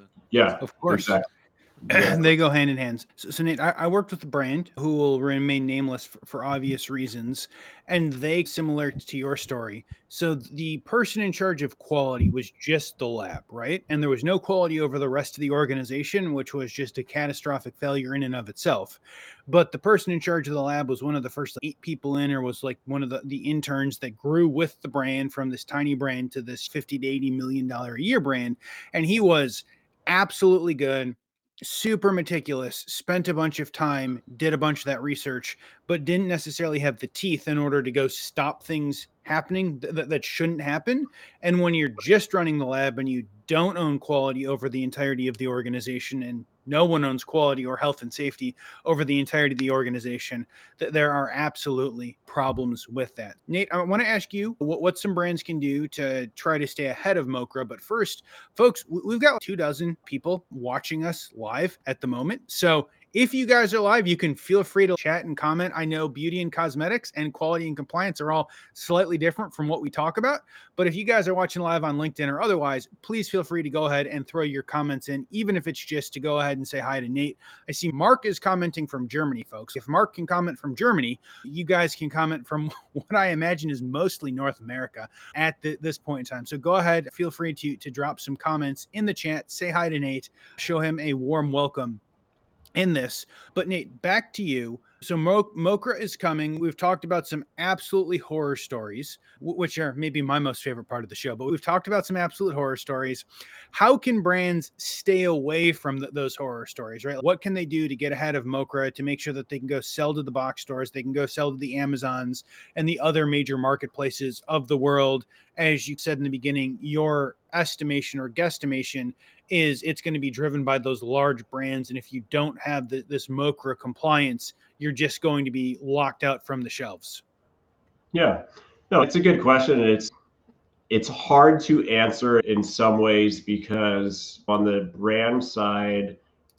Speaker 1: Of course.
Speaker 2: Exactly.
Speaker 1: They go hand in hand. So Nate, I worked with a brand who will remain nameless for obvious reasons, and they, similar to your story. So the person in charge of quality was just the lab, right? And there was no quality over the rest of the organization, which was just a catastrophic failure in and of itself. But the person in charge of the lab was one of the first 8 people in, or was like one of the interns that grew with the brand from this tiny brand to this $50 to $80 million a year brand. And he was absolutely good, super meticulous, spent a bunch of time, did a bunch of that research, but didn't necessarily have the teeth in order to go stop things happening that shouldn't happen. And when you're just running the lab and you don't own quality over the entirety of the organization, and no one owns quality or health and safety over the entirety of the organization, there are absolutely problems with that. Nate, I want to ask you what some brands can do to try to stay ahead of MOCRA. But first, folks, we've got 24 people watching us live at the moment. So if you guys are live, you can feel free to chat and comment. I know beauty and cosmetics and quality and compliance are all slightly different from what we talk about. But if you guys are watching live on LinkedIn or otherwise, please feel free to go ahead and throw your comments in, even if it's just to go ahead and say hi to Nate. I see Mark is commenting from Germany, folks. If Mark can comment from Germany, you guys can comment from what I imagine is mostly North America at this point in time. So go ahead, feel free to drop some comments in the chat, say hi to Nate, show him a warm welcome in this. But Nate, back to you. So MOCRA is coming. We've talked about some absolutely horror stories, which are maybe my most favorite part of the show, but we've talked about some absolute horror stories. How can brands stay away from those horror stories, right? What can they do to get ahead of MOCRA to make sure that they can go sell to the box stores, they can go sell to the Amazons and the other major marketplaces of the world? As you said in the beginning, your estimation or guesstimation is it's going to be driven by those large brands. And if you don't have this MOCRA compliance, you're just going to be locked out from the shelves.
Speaker 2: Yeah, no, it's a good question. And it's hard to answer in some ways because on the brand side,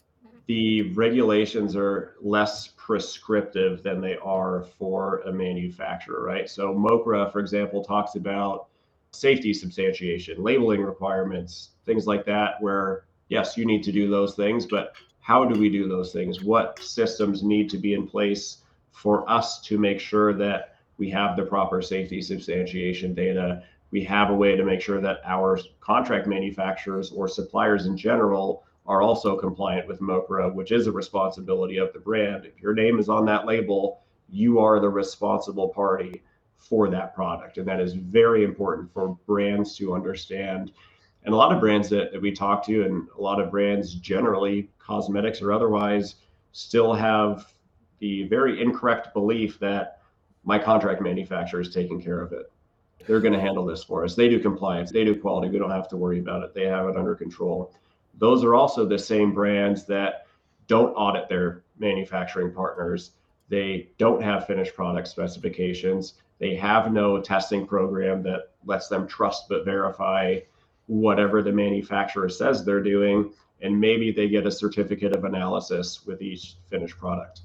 Speaker 2: the regulations are less prescriptive than they are for a manufacturer, right? So MOCRA, for example, talks about safety substantiation, labeling requirements, things like that, where yes, you need to do those things, but how do we do those things? What systems need to be in place for us to make sure that we have the proper safety substantiation data? We have a way to make sure that our contract manufacturers or suppliers in general are also compliant with MOCRA, which is a responsibility of the brand. If your name is on that label, you are the responsible party for that product. And that is very important for brands to understand. And a lot of brands that we talk to, and a lot of brands generally, cosmetics or otherwise, still have the very incorrect belief that my contract manufacturer is taking care of it. They're going to handle this for us. They do compliance, they do quality. We don't have to worry about it. They have it under control. Those are also the same brands that don't audit their manufacturing partners. They don't have finished product specifications. They have no testing program that lets them trust but verify whatever the manufacturer says they're doing. And maybe they get a certificate of analysis with each finished product.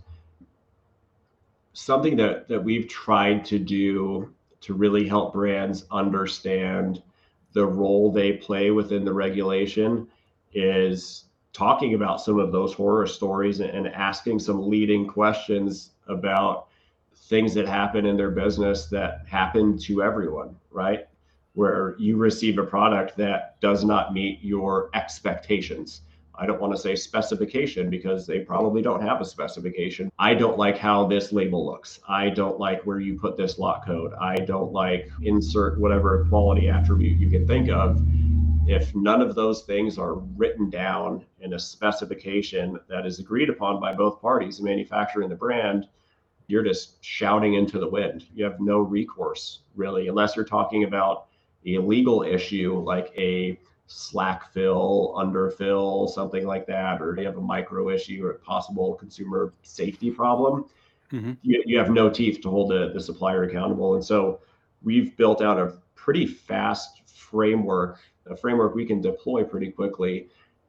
Speaker 2: Something that we've tried to do to really help brands understand the role they play within the regulation is talking about some of those horror stories and asking some leading questions about things that happen in their business that happen to everyone, right? Where you receive a product that does not meet your expectations. I don't want to say specification because they probably don't have a specification. I don't like how this label looks. I don't like where you put this lot code. I don't like insert whatever quality attribute you can think of. If none of those things are written down in a specification that is agreed upon by both parties, the manufacturer and the brand, you're just shouting into the wind. You have no recourse, really, unless you're talking about a legal issue like a slack fill, underfill, something like that, or you have a micro issue or a possible consumer safety problem, you have no teeth to hold the supplier accountable. And so we've built out a pretty fast framework, a framework we can deploy pretty quickly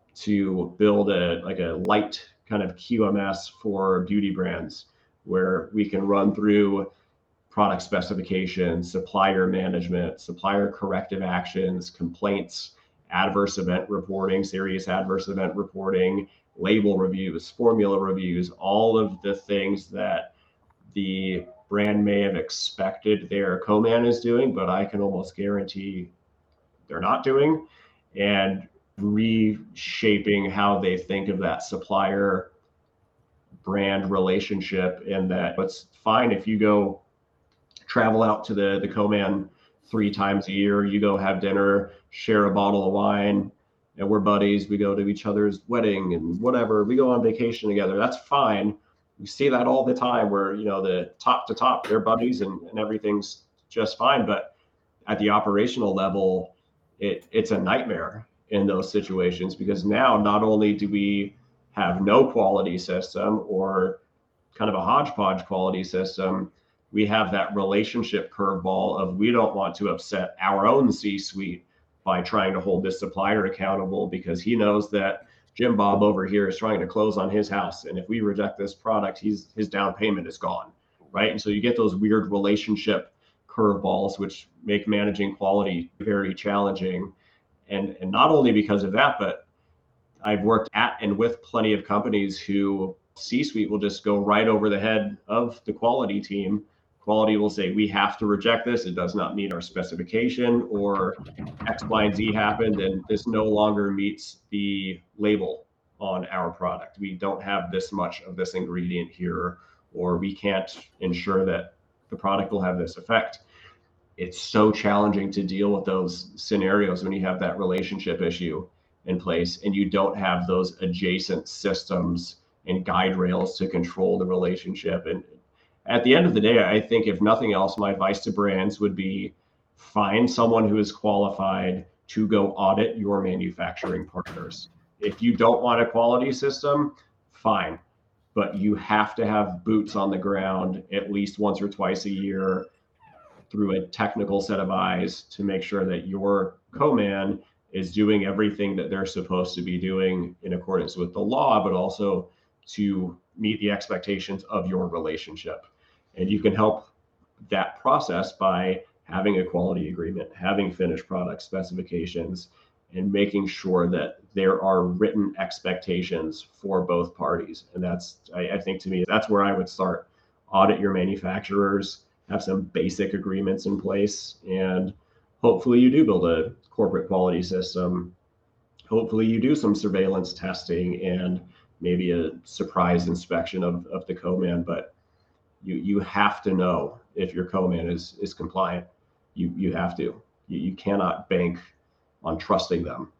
Speaker 2: to build a light kind of QMS for beauty brands, where we can run through product specifications, supplier management, supplier corrective actions, complaints, adverse event reporting, serious adverse event reporting, label reviews, formula reviews, all of the things that the brand may have expected their co-man is doing, but I can almost guarantee they're not doing, and reshaping how they think of that supplier brand relationship. And that it's fine if you go travel out to the co-man 3 times a year, you go have dinner, share a bottle of wine, and we're buddies, we go to each other's wedding and whatever, we go on vacation together, that's fine. We see that all the time where, the top to top, they're buddies and everything's just fine. But at the operational level, it's a nightmare in those situations, because now not only do we have no quality system or kind of a hodgepodge quality system, we have that relationship curveball of we don't want to upset our own C-suite by trying to hold this supplier accountable, because he knows that Jim Bob over here is trying to close on his house, and if we reject this product, his down payment is gone, right? And so you get those weird relationship curveballs, which make managing quality very challenging. And not only because of that, but I've worked at and with plenty of companies who C-suite will just go right over the head of the quality team. Quality will say, we have to reject this. It does not meet our specification, or X, Y, and Z happened, and this no longer meets the label on our product. We don't have this much of this ingredient here, or we can't ensure that the product will have this effect. It's so challenging to deal with those scenarios when you have that relationship issue in place and you don't have those adjacent systems and guide rails to control the relationship. And at the end of the day, I think if nothing else, my advice to brands would be find someone who is qualified to go audit your manufacturing partners. If you don't want a quality system, fine, but you have to have boots on the ground at least once or twice a year through a technical set of eyes to make sure that your co-man is doing everything that they're supposed to be doing in accordance with the law, but also to meet the expectations of your relationship. And you can help that process by having a quality agreement, having finished product specifications, and making sure that there are written expectations for both parties. And that's, I think to me, that's where I would start. Audit your manufacturers, have some basic agreements in place, and hopefully you do build a corporate quality system. Hopefully you do some surveillance testing and maybe a surprise inspection of the co-man, but you have to know if your co-man is compliant. You have to. You cannot bank on trusting them.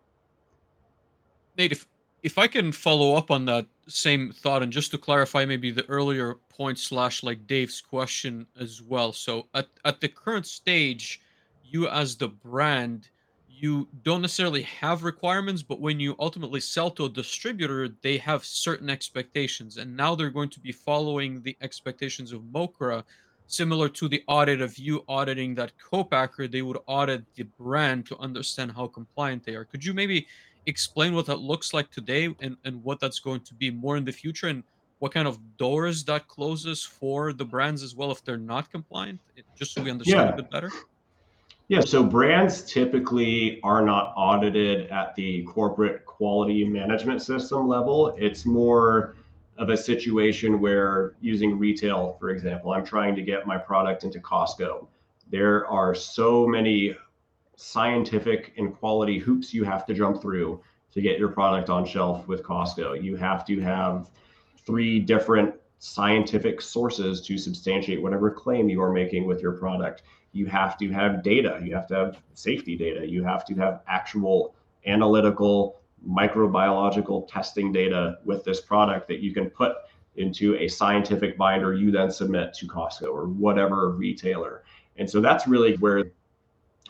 Speaker 3: Nate, if I can follow up on that same thought, and just to clarify maybe the earlier point / like Dave's question as well. So at the current stage, you as the brand, you don't necessarily have requirements, but when you ultimately sell to a distributor, they have certain expectations, and now they're going to be following the expectations of Mokra, similar to the audit of you auditing that co-packer. They would audit the brand to understand how compliant they are. Could you maybe explain what that looks like today, and what that's going to be more in the future, and what kind of doors that closes for the brands as well if they're not compliant, just so we understand a bit better?
Speaker 2: Yeah, so brands typically are not audited at the corporate quality management system level. It's more of a situation where, using retail, for example, I'm trying to get my product into Costco. There are so many scientific and quality hoops you have to jump through to get your product on shelf with Costco. You have to have 3 different scientific sources to substantiate whatever claim you are making with your product. You have to have data. You have to have safety data. You have to have actual analytical microbiological testing data with this product that you can put into a scientific binder you then submit to Costco or whatever retailer. And so that's really where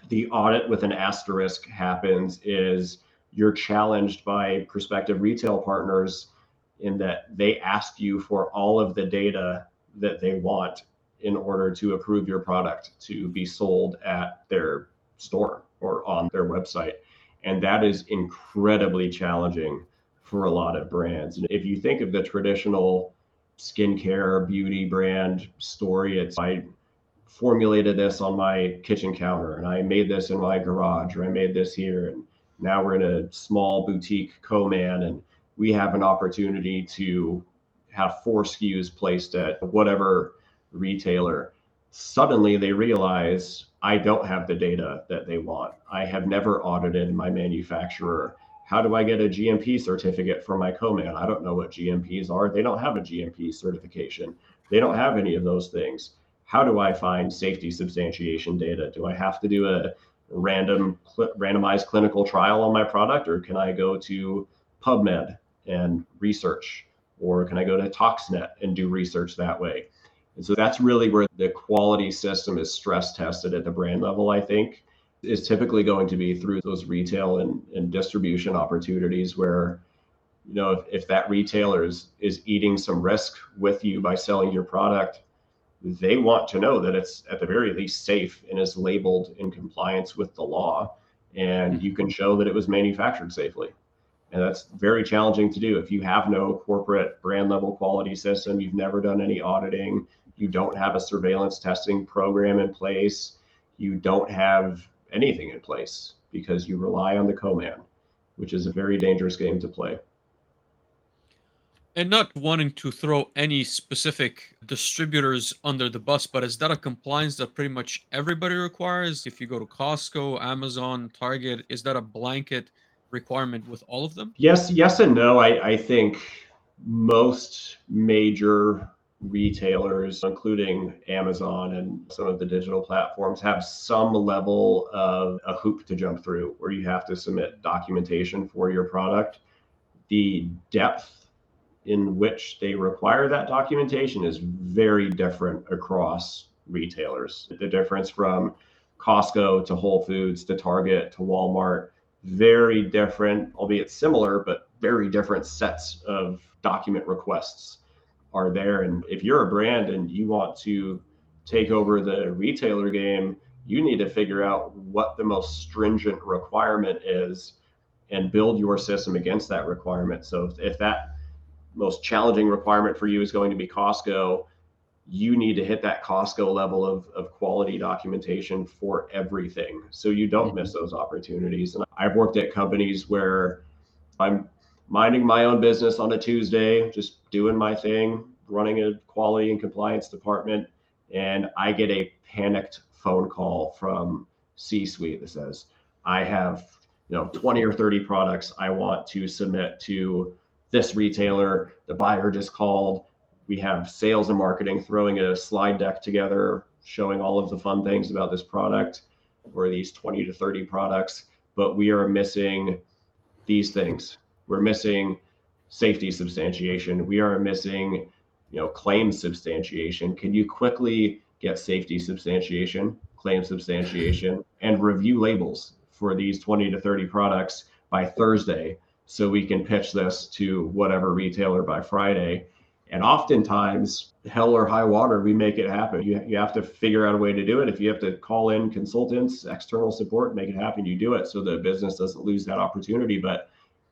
Speaker 2: The audit with an asterisk happens is you're challenged by prospective retail partners in that they ask you for all of the data that they want in order to approve your product to be sold at their store or on their website. And that is incredibly challenging for a lot of brands. And if you think of the traditional skincare beauty brand story, it's I formulated this on my kitchen counter and I made this in my garage, or I made this here. And now we're in a small boutique co-man and we have an opportunity to have 4 SKUs placed at whatever retailer. Suddenly they realize I don't have the data that they want. I have never audited my manufacturer. How do I get a GMP certificate for my co-man? I don't know what GMPs are. They don't have a GMP certification. They don't have any of those things. How do I find safety substantiation data? Do I have to do a randomized clinical trial on my product, or can I go to PubMed and research, or can I go to ToxNet and do research that way? And so that's really where the quality system is stress tested at the brand level, I think, is typically going to be through those retail and distribution opportunities where, you know, if that retailer is eating some risk with you by selling your product, they want to know that it's at the very least safe and is labeled in compliance with the law, and you can show that it was manufactured safely. And that's very challenging to do. If you have no corporate brand level quality system, you've never done any auditing, you don't have a surveillance testing program in place, you don't have anything in place because you rely on the co-man, which is a very dangerous game to play.
Speaker 3: And not wanting to throw any specific distributors under the bus, but is that a compliance that pretty much everybody requires? If you go to Costco, Amazon, Target, is that a blanket requirement with all of them?
Speaker 2: Yes and no. I think most major retailers, including Amazon and some of the digital platforms, have some level of a hoop to jump through where you have to submit documentation for your product. The depth in which they require that documentation is very different across retailers. The difference from Costco to Whole Foods to Target to Walmart, very different, albeit similar, but very different sets of document requests are there. And if you're a brand and you want to take over the retailer game, you need to figure out what the most stringent requirement is and build your system against that requirement. So if that most challenging requirement for you is going to be Costco, you need to hit that Costco level of quality documentation for everything so you don't miss those opportunities. And I've worked at companies where I'm minding my own business on a Tuesday, just doing my thing, running a quality and compliance department, and I get a panicked phone call from C-suite that says, I have 20 or 30 products I want to submit to this retailer. The buyer just called. We have sales and marketing throwing a slide deck together showing all of the fun things about this product or these 20 to 30 products, but we are missing these things. We're missing safety substantiation. We are missing, claim substantiation. Can you quickly get safety substantiation, claim substantiation, and review labels for these 20 to 30 products by Thursday so we can pitch this to whatever retailer by Friday? And oftentimes, hell or high water, we make it happen. You have to figure out a way to do it. If you have to call in consultants, external support, make it happen, you do it so the business doesn't lose that opportunity. But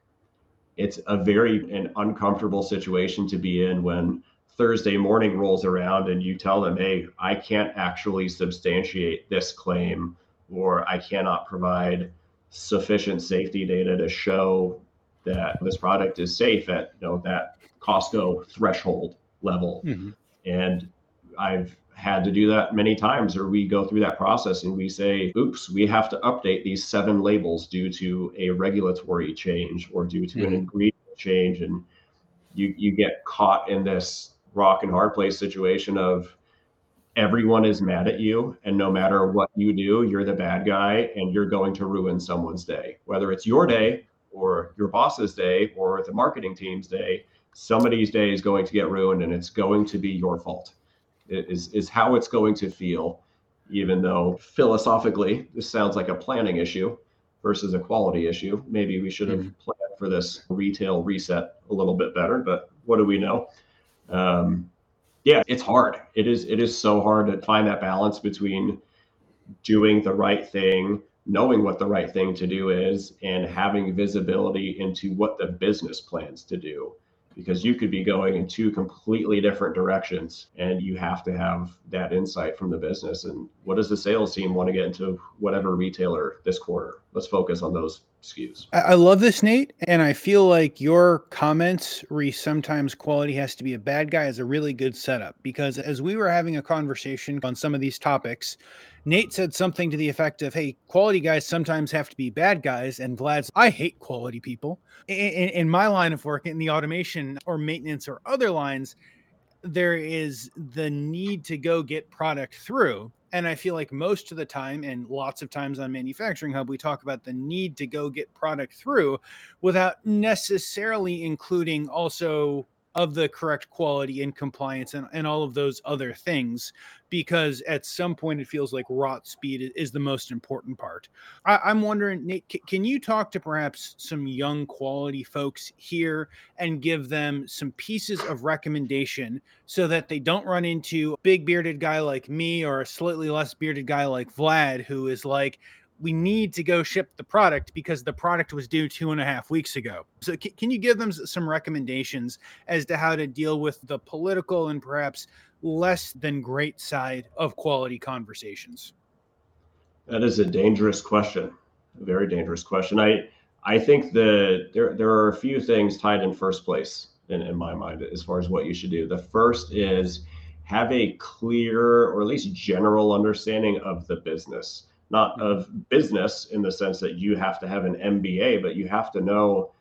Speaker 2: it's an uncomfortable situation to be in when Thursday morning rolls around and you tell them, hey, I can't actually substantiate this claim, or I cannot provide sufficient safety data to show that this product is safe at that Costco threshold level. Mm-hmm. And I've had to do that many times, or we go through that process and we say, oops, we have to update these 7 labels due to a regulatory change or due to an ingredient change. And you get caught in this rock and hard place situation of everyone is mad at you, and no matter what you do, you're the bad guy and you're going to ruin someone's day, whether it's your day or your boss's day or the marketing team's day. Somebody's day is going to get ruined and it's going to be your fault. It is how it's going to feel. even though philosophically this sounds like a planning issue versus a quality issue. Maybe we should have planned for this retail reset a little bit better, but what do we know? Yeah, it's hard. It is so hard to find that balance between doing the right thing, knowing what the right thing to do is, and having visibility into what the business plans to do. Because you could be going in two completely different directions, and you have to have that insight from the business. And what does the sales team want to get into whatever retailer this quarter? Let's focus on those SKUs.
Speaker 1: I love this, Nate. And I feel like your comments re sometimes quality has to be a bad guy is a really good setup, because as we were having a conversation on some of these topics, Nate said something to the effect of, hey, quality guys sometimes have to be bad guys. And Vlad's, I hate quality people. In my line of work, in the automation or maintenance or other lines, there is the need to go get product through. And I feel like most of the time, and lots of times on Manufacturing Hub, we talk about the need to go get product through without necessarily including also of the correct quality and compliance and all of those other things, because at some point it feels like rot speed is the most important part. I'm wondering, Nate, can you talk to perhaps some young quality folks here and give them some pieces of recommendation so that they don't run into a big bearded guy like me or a slightly less bearded guy like Vlad, who is like, we need to go ship the product because the product was due 2.5 weeks ago. So can you give them some recommendations as to how to deal with the political and perhaps less than great side of quality conversations?
Speaker 2: That is a dangerous question, a very dangerous question. I think there are a few things tied in first place in my mind as far as what you should do. The first is have a clear or at least general understanding of the business. Not of business in the sense that you have to have an MBA, but you have to know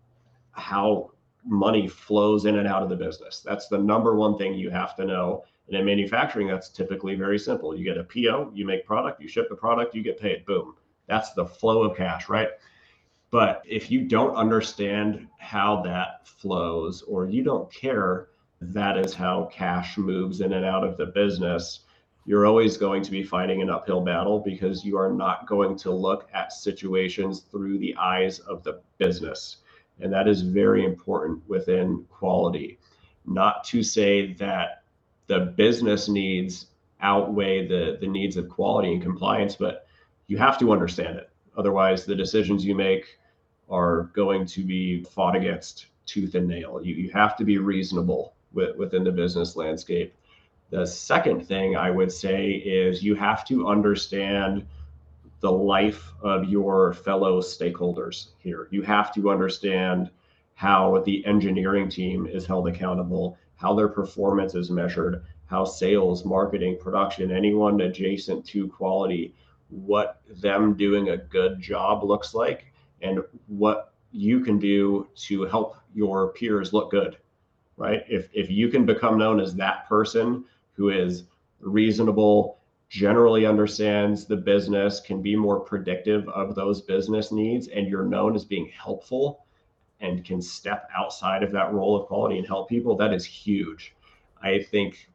Speaker 2: how money flows in and out of the business. That's the number one thing you have to know. And in manufacturing, that's typically very simple. You get a PO, you make product, you ship the product, you get paid, boom. That's the flow of cash, right? But if you don't understand how that flows, or you don't care that is how cash moves in and out of the business, you're always going to be fighting an uphill battle because you are not going to look at situations through the eyes of the business. And that is very important within quality. Not to say that the business needs outweigh the needs of quality and compliance, but you have to understand it. Otherwise, the decisions you make are going to be fought against tooth and nail. You have to be reasonable within the business landscape. The second thing I would say is you have to understand the life of your fellow stakeholders here. You have to understand how the engineering team is held accountable, how their performance is measured, how sales, marketing, production, anyone adjacent to quality, what them doing a good job looks like, and what you can do to help your peers look good, right? If you can become known as that person who is reasonable, generally understands the business, can be more predictive of those business needs, and you're known as being helpful and can step outside of that role of quality and help people, that is huge. I think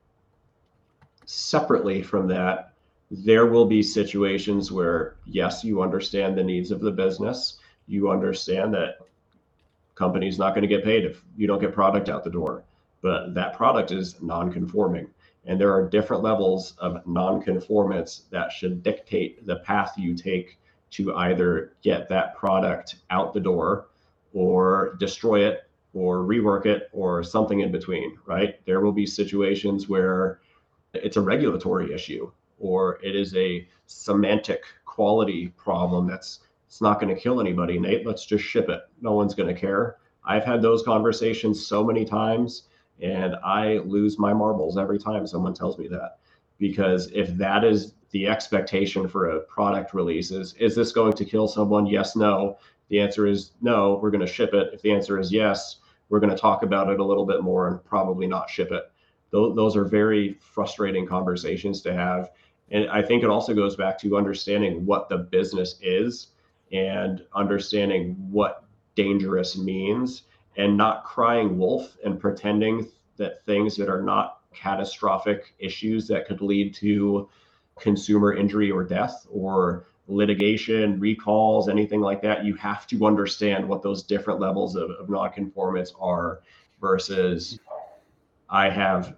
Speaker 2: separately from that, there will be situations where, yes, you understand the needs of the business. You understand that company's not going to get paid if you don't get product out the door, but that product is non-conforming. And there are different levels of non-conformance that should dictate the path you take to either get that product out the door or destroy it or rework it or something in between, right? There will be situations where it's a regulatory issue or it is a semantic quality problem it's not going to kill anybody, Nate. Let's just ship it. No one's going to care. I've had those conversations so many times, and I lose my marbles every time someone tells me that. Because if that is the expectation for a product release, is this going to kill someone? Yes, no. The answer is no, we're going to ship it. If the answer is yes, we're going to talk about it a little bit more and probably not ship it. Those are very frustrating conversations to have. And I think it also goes back to understanding what the business is and understanding what dangerous means and not crying wolf and pretending that things that are not catastrophic issues that could lead to consumer injury or death or litigation, recalls, anything like that, you have to understand what those different levels of nonconformance are versus I have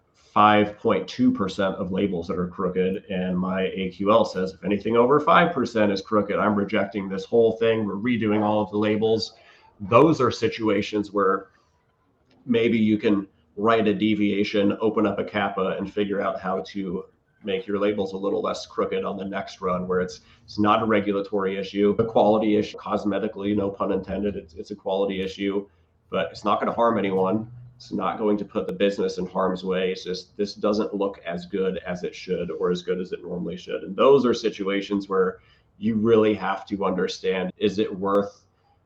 Speaker 2: 5.2% of labels that are crooked, and my AQL says if anything over 5% is crooked, I'm rejecting this whole thing. We're redoing all of the labels. Those are situations where maybe you can write a deviation, open up a CAPA, and figure out how to make your labels a little less crooked on the next run, where it's not a regulatory issue, a quality issue, cosmetically, no pun intended, it's a quality issue, but it's not going to harm anyone. It's not going to put the business in harm's way. It's just this doesn't look as good as it should or as good as it normally should. And those are situations where you really have to understand, is it worth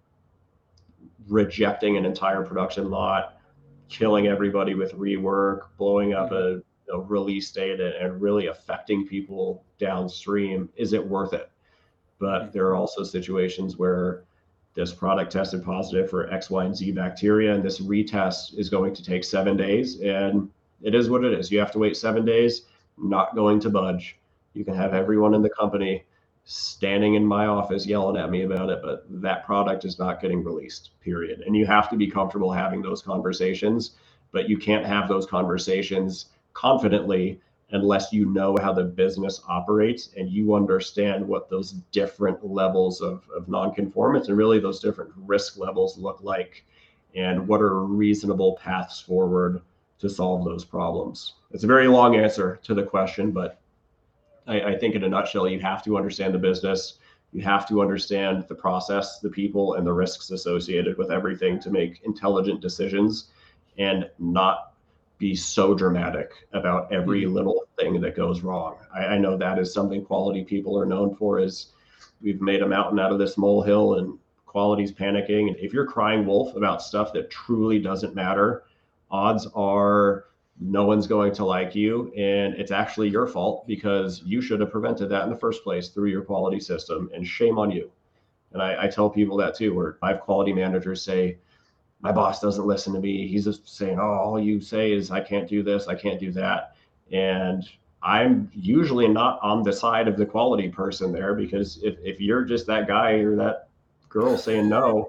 Speaker 2: rejecting an entire production lot, killing everybody with rework, blowing up a release date, and really affecting people downstream? Is it worth it? But there are also situations where this product tested positive for X, Y, and Z bacteria, and this retest is going to take 7 days, and it is what it is. You have to wait 7 days, not going to budge. You can have everyone in the company standing in my office yelling at me about it, but that product is not getting released, period. And you have to be comfortable having those conversations, but you can't have those conversations confidently unless you know how the business operates and you understand what those different levels of nonconformance and really those different risk levels look like, and what are reasonable paths forward to solve those problems. It's a very long answer to the question, but I think in a nutshell, you have to understand the business. You have to understand the process, the people, and the risks associated with everything to make intelligent decisions and not be so dramatic about every little thing that goes wrong. I know that is something quality people are known for, is we've made a mountain out of this molehill and quality's panicking. And if you're crying wolf about stuff that truly doesn't matter, odds are no one's going to like you, and it's actually your fault because you should have prevented that in the first place through your quality system, and shame on you. And I tell people that too, where I have quality managers say, my boss doesn't listen to me. He's just saying, oh, all you say is I can't do this, I can't do that. And I'm usually not on the side of the quality person there, because if you're just that guy or that girl saying no,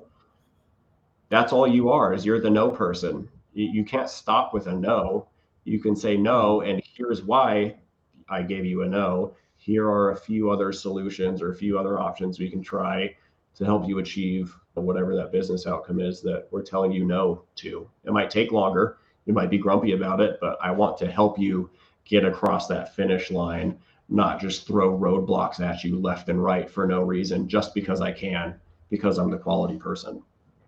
Speaker 2: that's all you are, is you're the no person. You can't stop with a no. You can say no, and here's why I gave you a no. Here are a few other solutions or a few other options we can try to help you achieve whatever that business outcome is that we're telling you no to. It might take longer. You might be grumpy about it, but I want to help you get across that finish line, not just throw roadblocks at you left and right for no reason, just because I can, because I'm the quality person.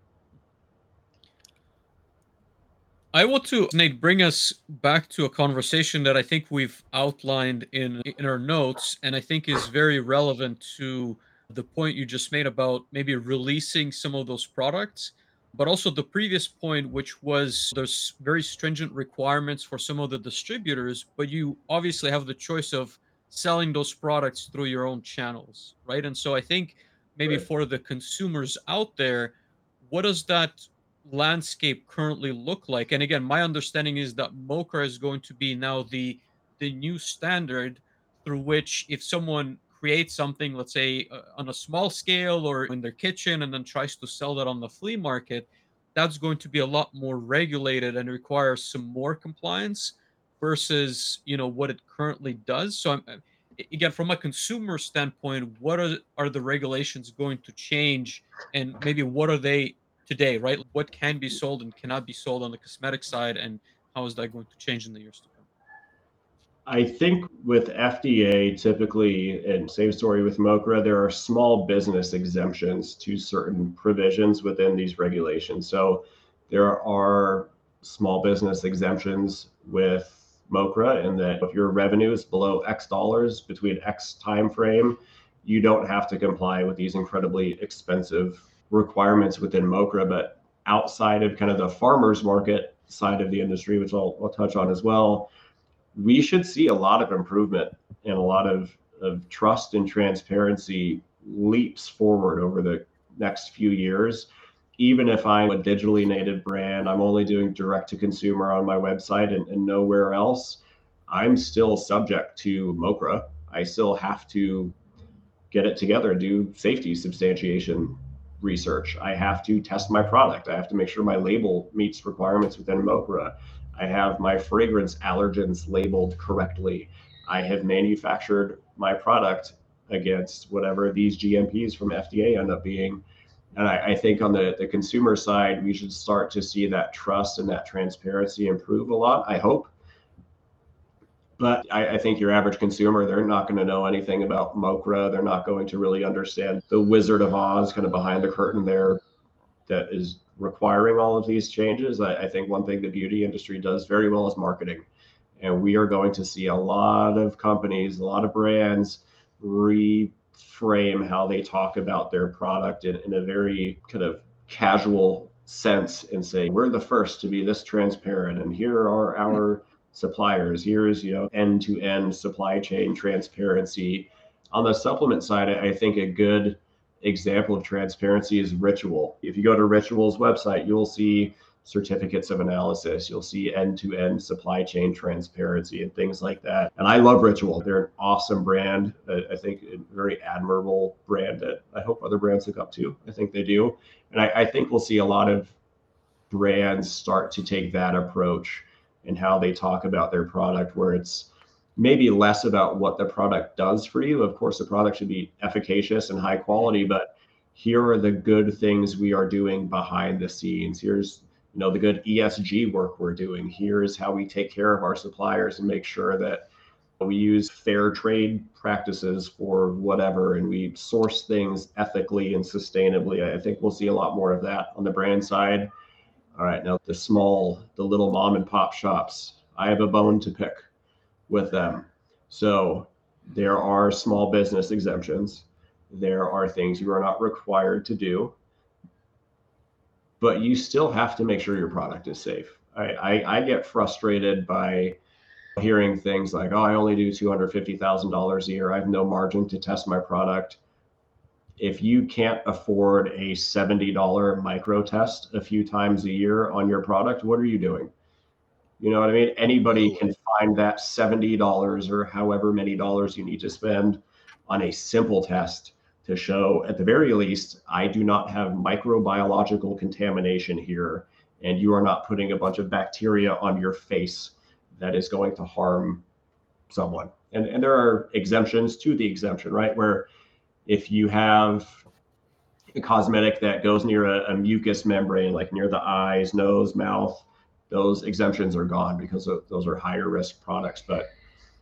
Speaker 3: I want to, Nate, bring us back to a conversation that I think we've outlined in our notes, and I think is very relevant to the point you just made about maybe releasing some of those products, but also the previous point, which was there's very stringent requirements for some of the distributors, but you obviously have the choice of selling those products through your own channels, right? And so I think maybe
Speaker 2: Right.
Speaker 3: for the consumers out there, what does that landscape currently look like? And again, my understanding is that MOCRA is going to be now the new standard through which if someone creates something, let's say on a small scale or in their kitchen, and then tries to sell that on the flea market, that's going to be a lot more regulated and requires some more compliance versus what it currently does. So again, from a consumer standpoint, what are the regulations going to change, and maybe what are they today, right? What can be sold and cannot be sold on the cosmetic side, and how is that going to change in the years to come?
Speaker 2: I think with FDA, typically, and same story with MOCRA, there are small business exemptions to certain provisions within these regulations. So there are small business exemptions with MOCRA, in that if your revenue is below X dollars between X time frame, you don't have to comply with these incredibly expensive requirements within MOCRA. But outside of kind of the farmers market side of the industry, which I'll touch on as well, we should see a lot of improvement and a lot of trust and transparency leaps forward over the next few years. Even if I'm a digitally native brand, I'm only doing direct to consumer on my website and nowhere else, I'm still subject to MOCRA. I still have to get it together, do safety substantiation research. I have to test my product. I have to make sure my label meets requirements within MOCRA. I have my fragrance allergens labeled correctly. I have manufactured my product against whatever these GMPs from FDA end up being. And I think on the consumer side, we should start to see that trust and that transparency improve a lot, I hope. But I think your average consumer, they're not going to know anything about MOCRA. They're not going to really understand the Wizard of Oz kind of behind the curtain there that is requiring all of these changes. I think one thing the beauty industry does very well is marketing. And we are going to see a lot of companies, a lot of brands reframe how they talk about their product in a very kind of casual sense and say, we're the first to be this transparent, and here are our suppliers. Here's, end-to-end supply chain transparency. On the supplement side, I think a good example of transparency is Ritual. If you go to Ritual's website, you'll see certificates of analysis. You'll see end-to-end supply chain transparency and things like that. And I love Ritual. They're an awesome brand. I think a very admirable brand that I hope other brands look up to. I think they do. And I think we'll see a lot of brands start to take that approach in how they talk about their product, where it's maybe less about what the product does for you. Of course, the product should be efficacious and high quality, but here are the good things we are doing behind the scenes. Here's the good ESG work we're doing. Here's how we take care of our suppliers and make sure that we use fair trade practices for whatever, and we source things ethically and sustainably. I think we'll see a lot more of that on the brand side. All right, now the little mom and pop shops, I have a bone to pick with them. So there are small business exemptions. There are things you are not required to do, but you still have to make sure your product is safe. I get frustrated by hearing things like, oh, I only do $250,000 a year. I have no margin to test my product. If you can't afford a $70 micro test a few times a year on your product, what are you doing? You know what I mean? Anybody can find that $70 or however many dollars you need to spend on a simple test to show, at the very least, I do not have microbiological contamination here, and you are not putting a bunch of bacteria on your face that is going to harm someone. And there are exemptions to the exemption, right? Where if you have a cosmetic that goes near a mucous membrane, like near the eyes, nose, mouth, those exemptions are gone because those are higher risk products. But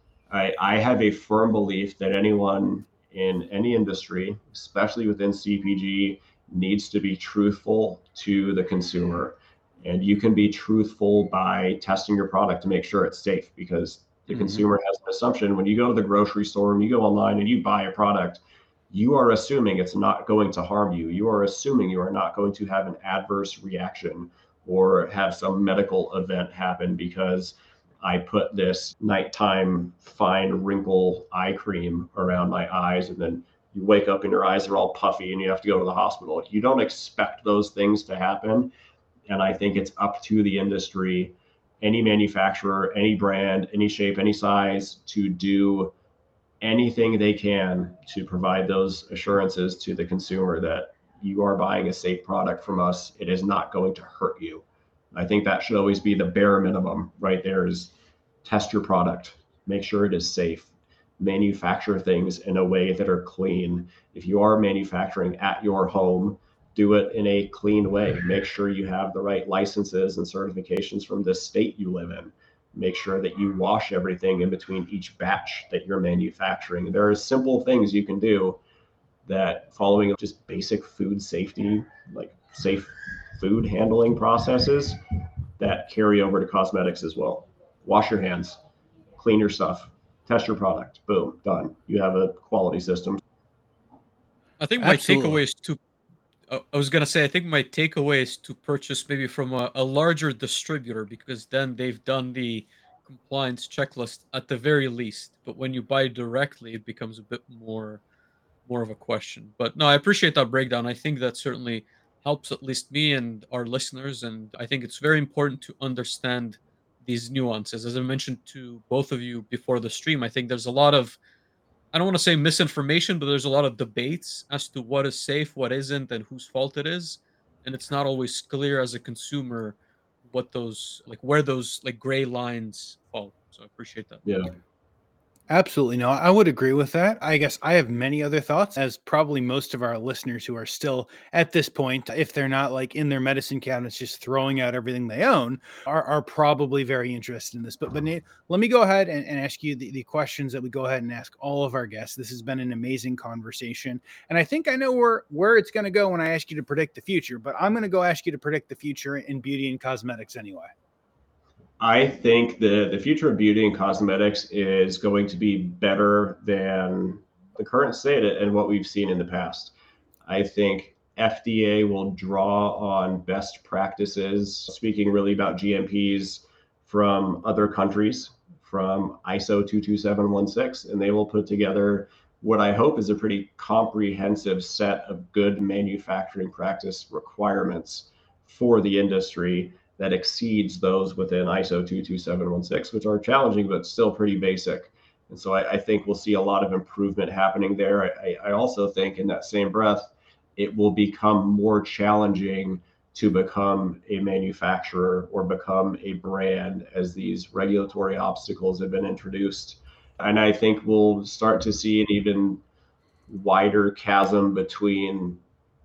Speaker 2: I have a firm belief that anyone in any industry, especially within CPG, needs to be truthful to the consumer. And you can be truthful by testing your product to make sure it's safe, because the consumer has an assumption. When you go to the grocery store and you go online and you buy a product, you are assuming it's not going to harm you. You are assuming you are not going to have an adverse reaction or have some medical event happen because I put this nighttime fine wrinkle eye cream around my eyes, and then you wake up and your eyes are all puffy and you have to go to the hospital. You don't expect those things to happen. And I think it's up to the industry, any manufacturer, any brand, any shape, any size, to do anything they can to provide those assurances to the consumer that you are buying a safe product from us. It is not going to hurt you. I think that should always be the bare minimum right there, is test your product, make sure it is safe, manufacture things in a way that are clean. If you are manufacturing at your home, do it in a clean way. Make sure you have the right licenses and certifications from the state you live in. Make sure that you wash everything in between each batch that you're manufacturing. There are simple things you can do that, following just basic food safety, like safe food handling processes, that carry over to cosmetics as well. Wash your hands, clean your stuff, test your product, boom, done. You have a quality system.
Speaker 3: I think my takeaway is to I was gonna say, I think my takeaway is to purchase maybe from a larger distributor, because then they've done the compliance checklist at the very least. But when you buy directly, it becomes a bit more of a question. But no, I appreciate that breakdown. I think that certainly helps at least me and our listeners. And I think it's very important to understand these nuances. As I mentioned to both of you before the stream, I think there's a lot of I don't want to say misinformation, but there's a lot of debates as to what is safe, what isn't, and whose fault it is. And it's not always clear as a consumer what those like where those like gray lines fall. So I appreciate that.
Speaker 2: Yeah.
Speaker 3: Thank you.
Speaker 1: Absolutely. No, I would agree with that. I guess I have many other thoughts, as probably most of our listeners who are still at this point, if they're not like in their medicine cabinets just throwing out everything they own, are probably very interested in this. But Nate, let me go ahead and ask you the questions that we go ahead and ask all of our guests. This has been an amazing conversation. And I think I know where it's going to go when I ask you to predict the future, but I'm going to go ask you to predict the future in beauty and cosmetics anyway.
Speaker 2: I think the future of beauty and cosmetics is going to be better than the current state and what we've seen in the past. I think FDA will draw on best practices, speaking really about GMPs from other countries, from ISO 22716, and they will put together what I hope is a pretty comprehensive set of good manufacturing practice requirements for the industry that exceeds those within ISO 22716, which are challenging, but still pretty basic. And so I think we'll see a lot of improvement happening there. I also think in that same breath, it will become more challenging to become a manufacturer or become a brand as these regulatory obstacles have been introduced. And I think we'll start to see an even wider chasm between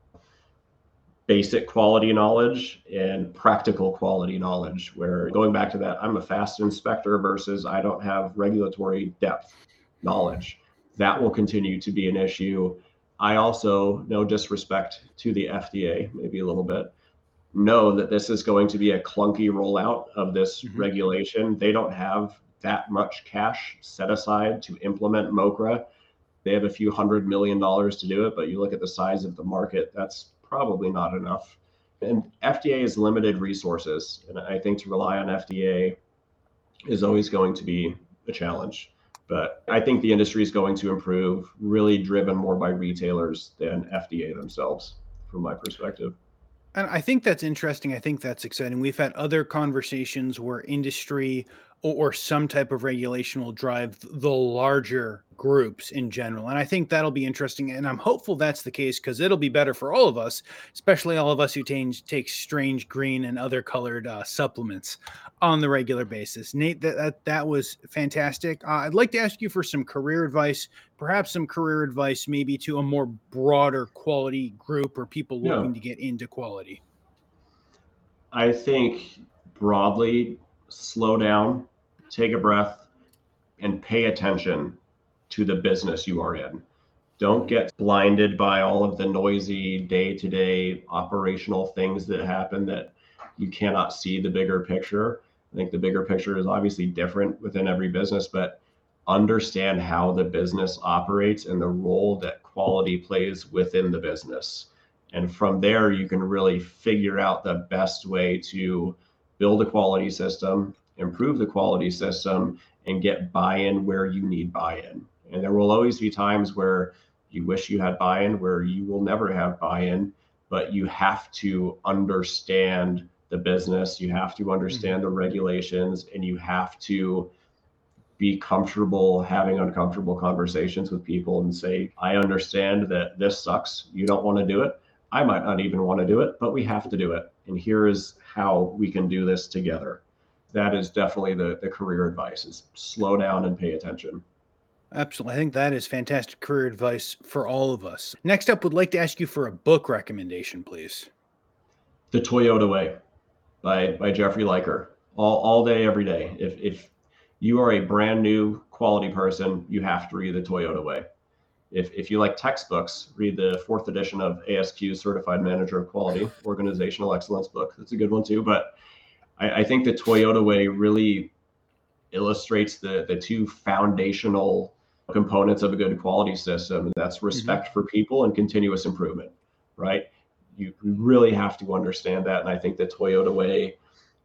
Speaker 2: basic quality knowledge and practical quality knowledge, where going back to that, I'm a fast inspector versus I don't have regulatory depth knowledge. That will continue to be an issue. I also, no disrespect to the FDA, maybe a little bit, know that this is going to be a clunky rollout of this regulation. They don't have that much cash set aside to implement MOCRA. They have a few $100 million to do it, but you look at the size of the market, that's probably not enough. And FDA has limited resources. And I think to rely on FDA is always going to be a challenge. But I think the industry is going to improve, really driven more by retailers than FDA themselves, from my perspective.
Speaker 1: And I think that's interesting. I think that's exciting. We've had other conversations where industry or some type of regulation will drive the larger groups in general. And I think that'll be interesting. And I'm hopeful that's the case because it'll be better for all of us, especially all of us who take strange green and other colored supplements on the regular basis. Nate, that was fantastic. I'd like to ask you for some career advice, perhaps some career advice maybe to a more broader quality group or people looking to get into quality.
Speaker 2: I think broadly, slow down, take a breath, and pay attention to the business you are in. Don't get blinded by all of the noisy day-to-day operational things that happen that you cannot see the bigger picture. I think the bigger picture is obviously different within every business, but understand how the business operates and the role that quality plays within the business. And from there, you can really figure out the best way to build a quality system, improve the quality system, and get buy-in where you need buy-in. And there will always be times where you wish you had buy-in, where you will never have buy-in, but you have to understand the business, you have to understand the regulations, and you have to be comfortable having uncomfortable conversations with people and say, I understand that this sucks. You don't want to do it. I might not even want to do it, but we have to do it. And here is how we can do this together. That is definitely the career advice, is slow down and pay attention.
Speaker 1: Absolutely. I think that is fantastic career advice for all of us. Next up, would like to ask you for a book recommendation, please.
Speaker 2: The Toyota Way by Jeffrey Liker. All day, every day. If you are a brand new quality person, you have to read The Toyota Way. If you like textbooks, read the 4th edition of ASQ Certified Manager of Quality, Organizational Excellence book. That's a good one too. But I think The Toyota Way really illustrates the two foundational components of a good quality system. And that's respect for people and continuous improvement, right? You really have to understand that. And I think The Toyota Way,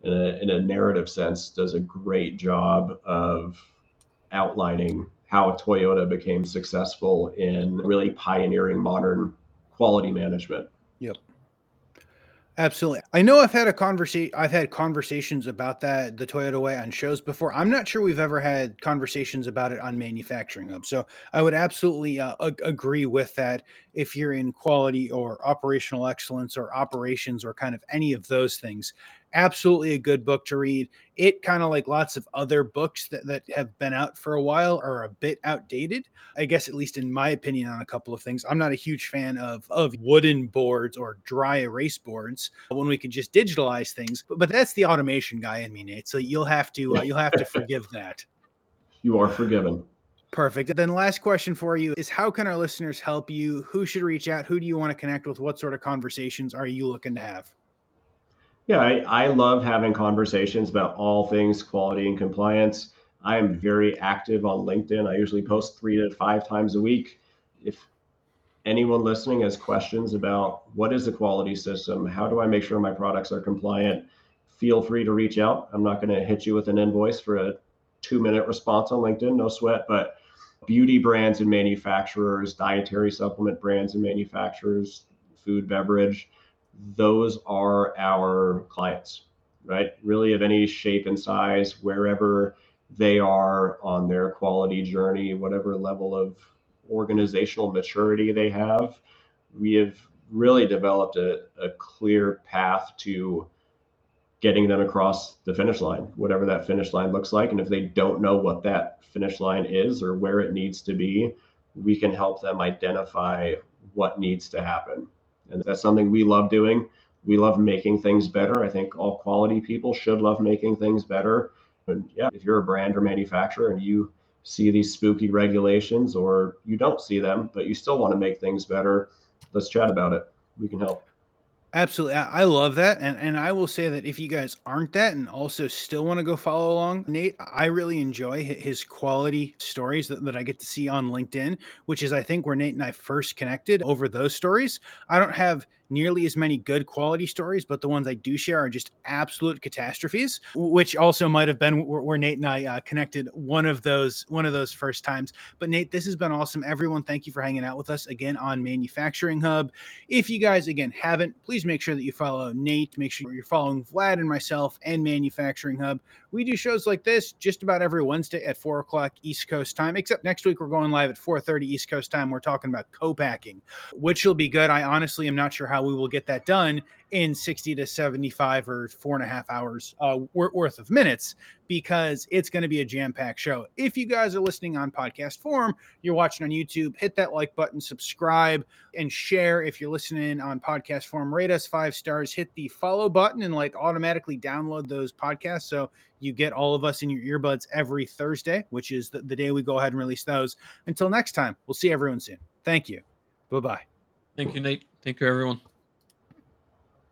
Speaker 2: in a narrative sense, does a great job of outlining how Toyota became successful in really pioneering modern quality management.
Speaker 1: Yep. Absolutely. I know I've had conversations about that, the Toyota way, on shows before. I'm not sure we've ever had conversations about it on Manufacturing Hub. So I would absolutely agree with that. If you're in quality or operational excellence or operations or kind of any of those things, absolutely a good book to read. It kind of, like lots of other books that have been out for a while, are a bit outdated, I guess, at least in my opinion, on a couple of things. I'm not a huge fan of wooden boards or dry erase boards when we can just digitalize things. But that's the automation guy in me, Nate. So you'll have to forgive that.
Speaker 2: You are forgiven.
Speaker 1: Perfect. Then last question for you is, how can our listeners help you? Who should reach out? Who do you want to connect with? What sort of conversations are you looking to have?
Speaker 2: Yeah, I love having conversations about all things quality and compliance. I am very active on LinkedIn. I usually post 3 to 5 times a week. If anyone listening has questions about what is the quality system, how do I make sure my products are compliant, feel free to reach out. I'm not going to hit you with an invoice for a 2-minute response on LinkedIn, no sweat. But beauty brands and manufacturers, dietary supplement brands and manufacturers, food, beverage, those are our clients, right? Really, of any shape and size, wherever they are on their quality journey, whatever level of organizational maturity they have, we have really developed a clear path to getting them across the finish line, whatever that finish line looks like. And if they don't know what that finish line is or where it needs to be, we can help them identify what needs to happen. And that's something we love doing. We love making things better. I think all quality people should love making things better. And yeah, if you're a brand or manufacturer and you see these spooky regulations, or you don't see them, but you still want to make things better, let's chat about it. We can help.
Speaker 1: Absolutely. I love that. And I will say that if you guys aren't that and also still want to go follow along, Nate, I really enjoy his quality stories that I get to see on LinkedIn, which is, I think, where Nate and I first connected over those stories. I don't have nearly as many good quality stories, but the ones I do share are just absolute catastrophes, which also might have been where Nate and I connected one of those first times. But Nate, this has been awesome. Everyone, thank you for hanging out with us again on Manufacturing Hub. If you guys, again, haven't, please make sure that you follow Nate. Make sure you're following Vlad and myself and Manufacturing Hub. We do shows like this just about every Wednesday at 4 o'clock East Coast time, except next week we're going live at 4:30 East Coast time. We're talking about co-packing, which will be good. I honestly am not sure how we will get that done in 60 to 75 or 4.5 hours worth of minutes, because it's going to be a jam-packed show. If you guys are listening on podcast form, you're watching on YouTube, hit that like button, subscribe, and share. If you're listening on podcast form, rate us 5 stars, hit the follow button, and automatically download those podcasts so you get all of us in your earbuds every Thursday, which is the day we go ahead and release those. Until next time, we'll see everyone soon. Thank you. Bye-bye.
Speaker 3: Thank you, Nate. Thank you, everyone.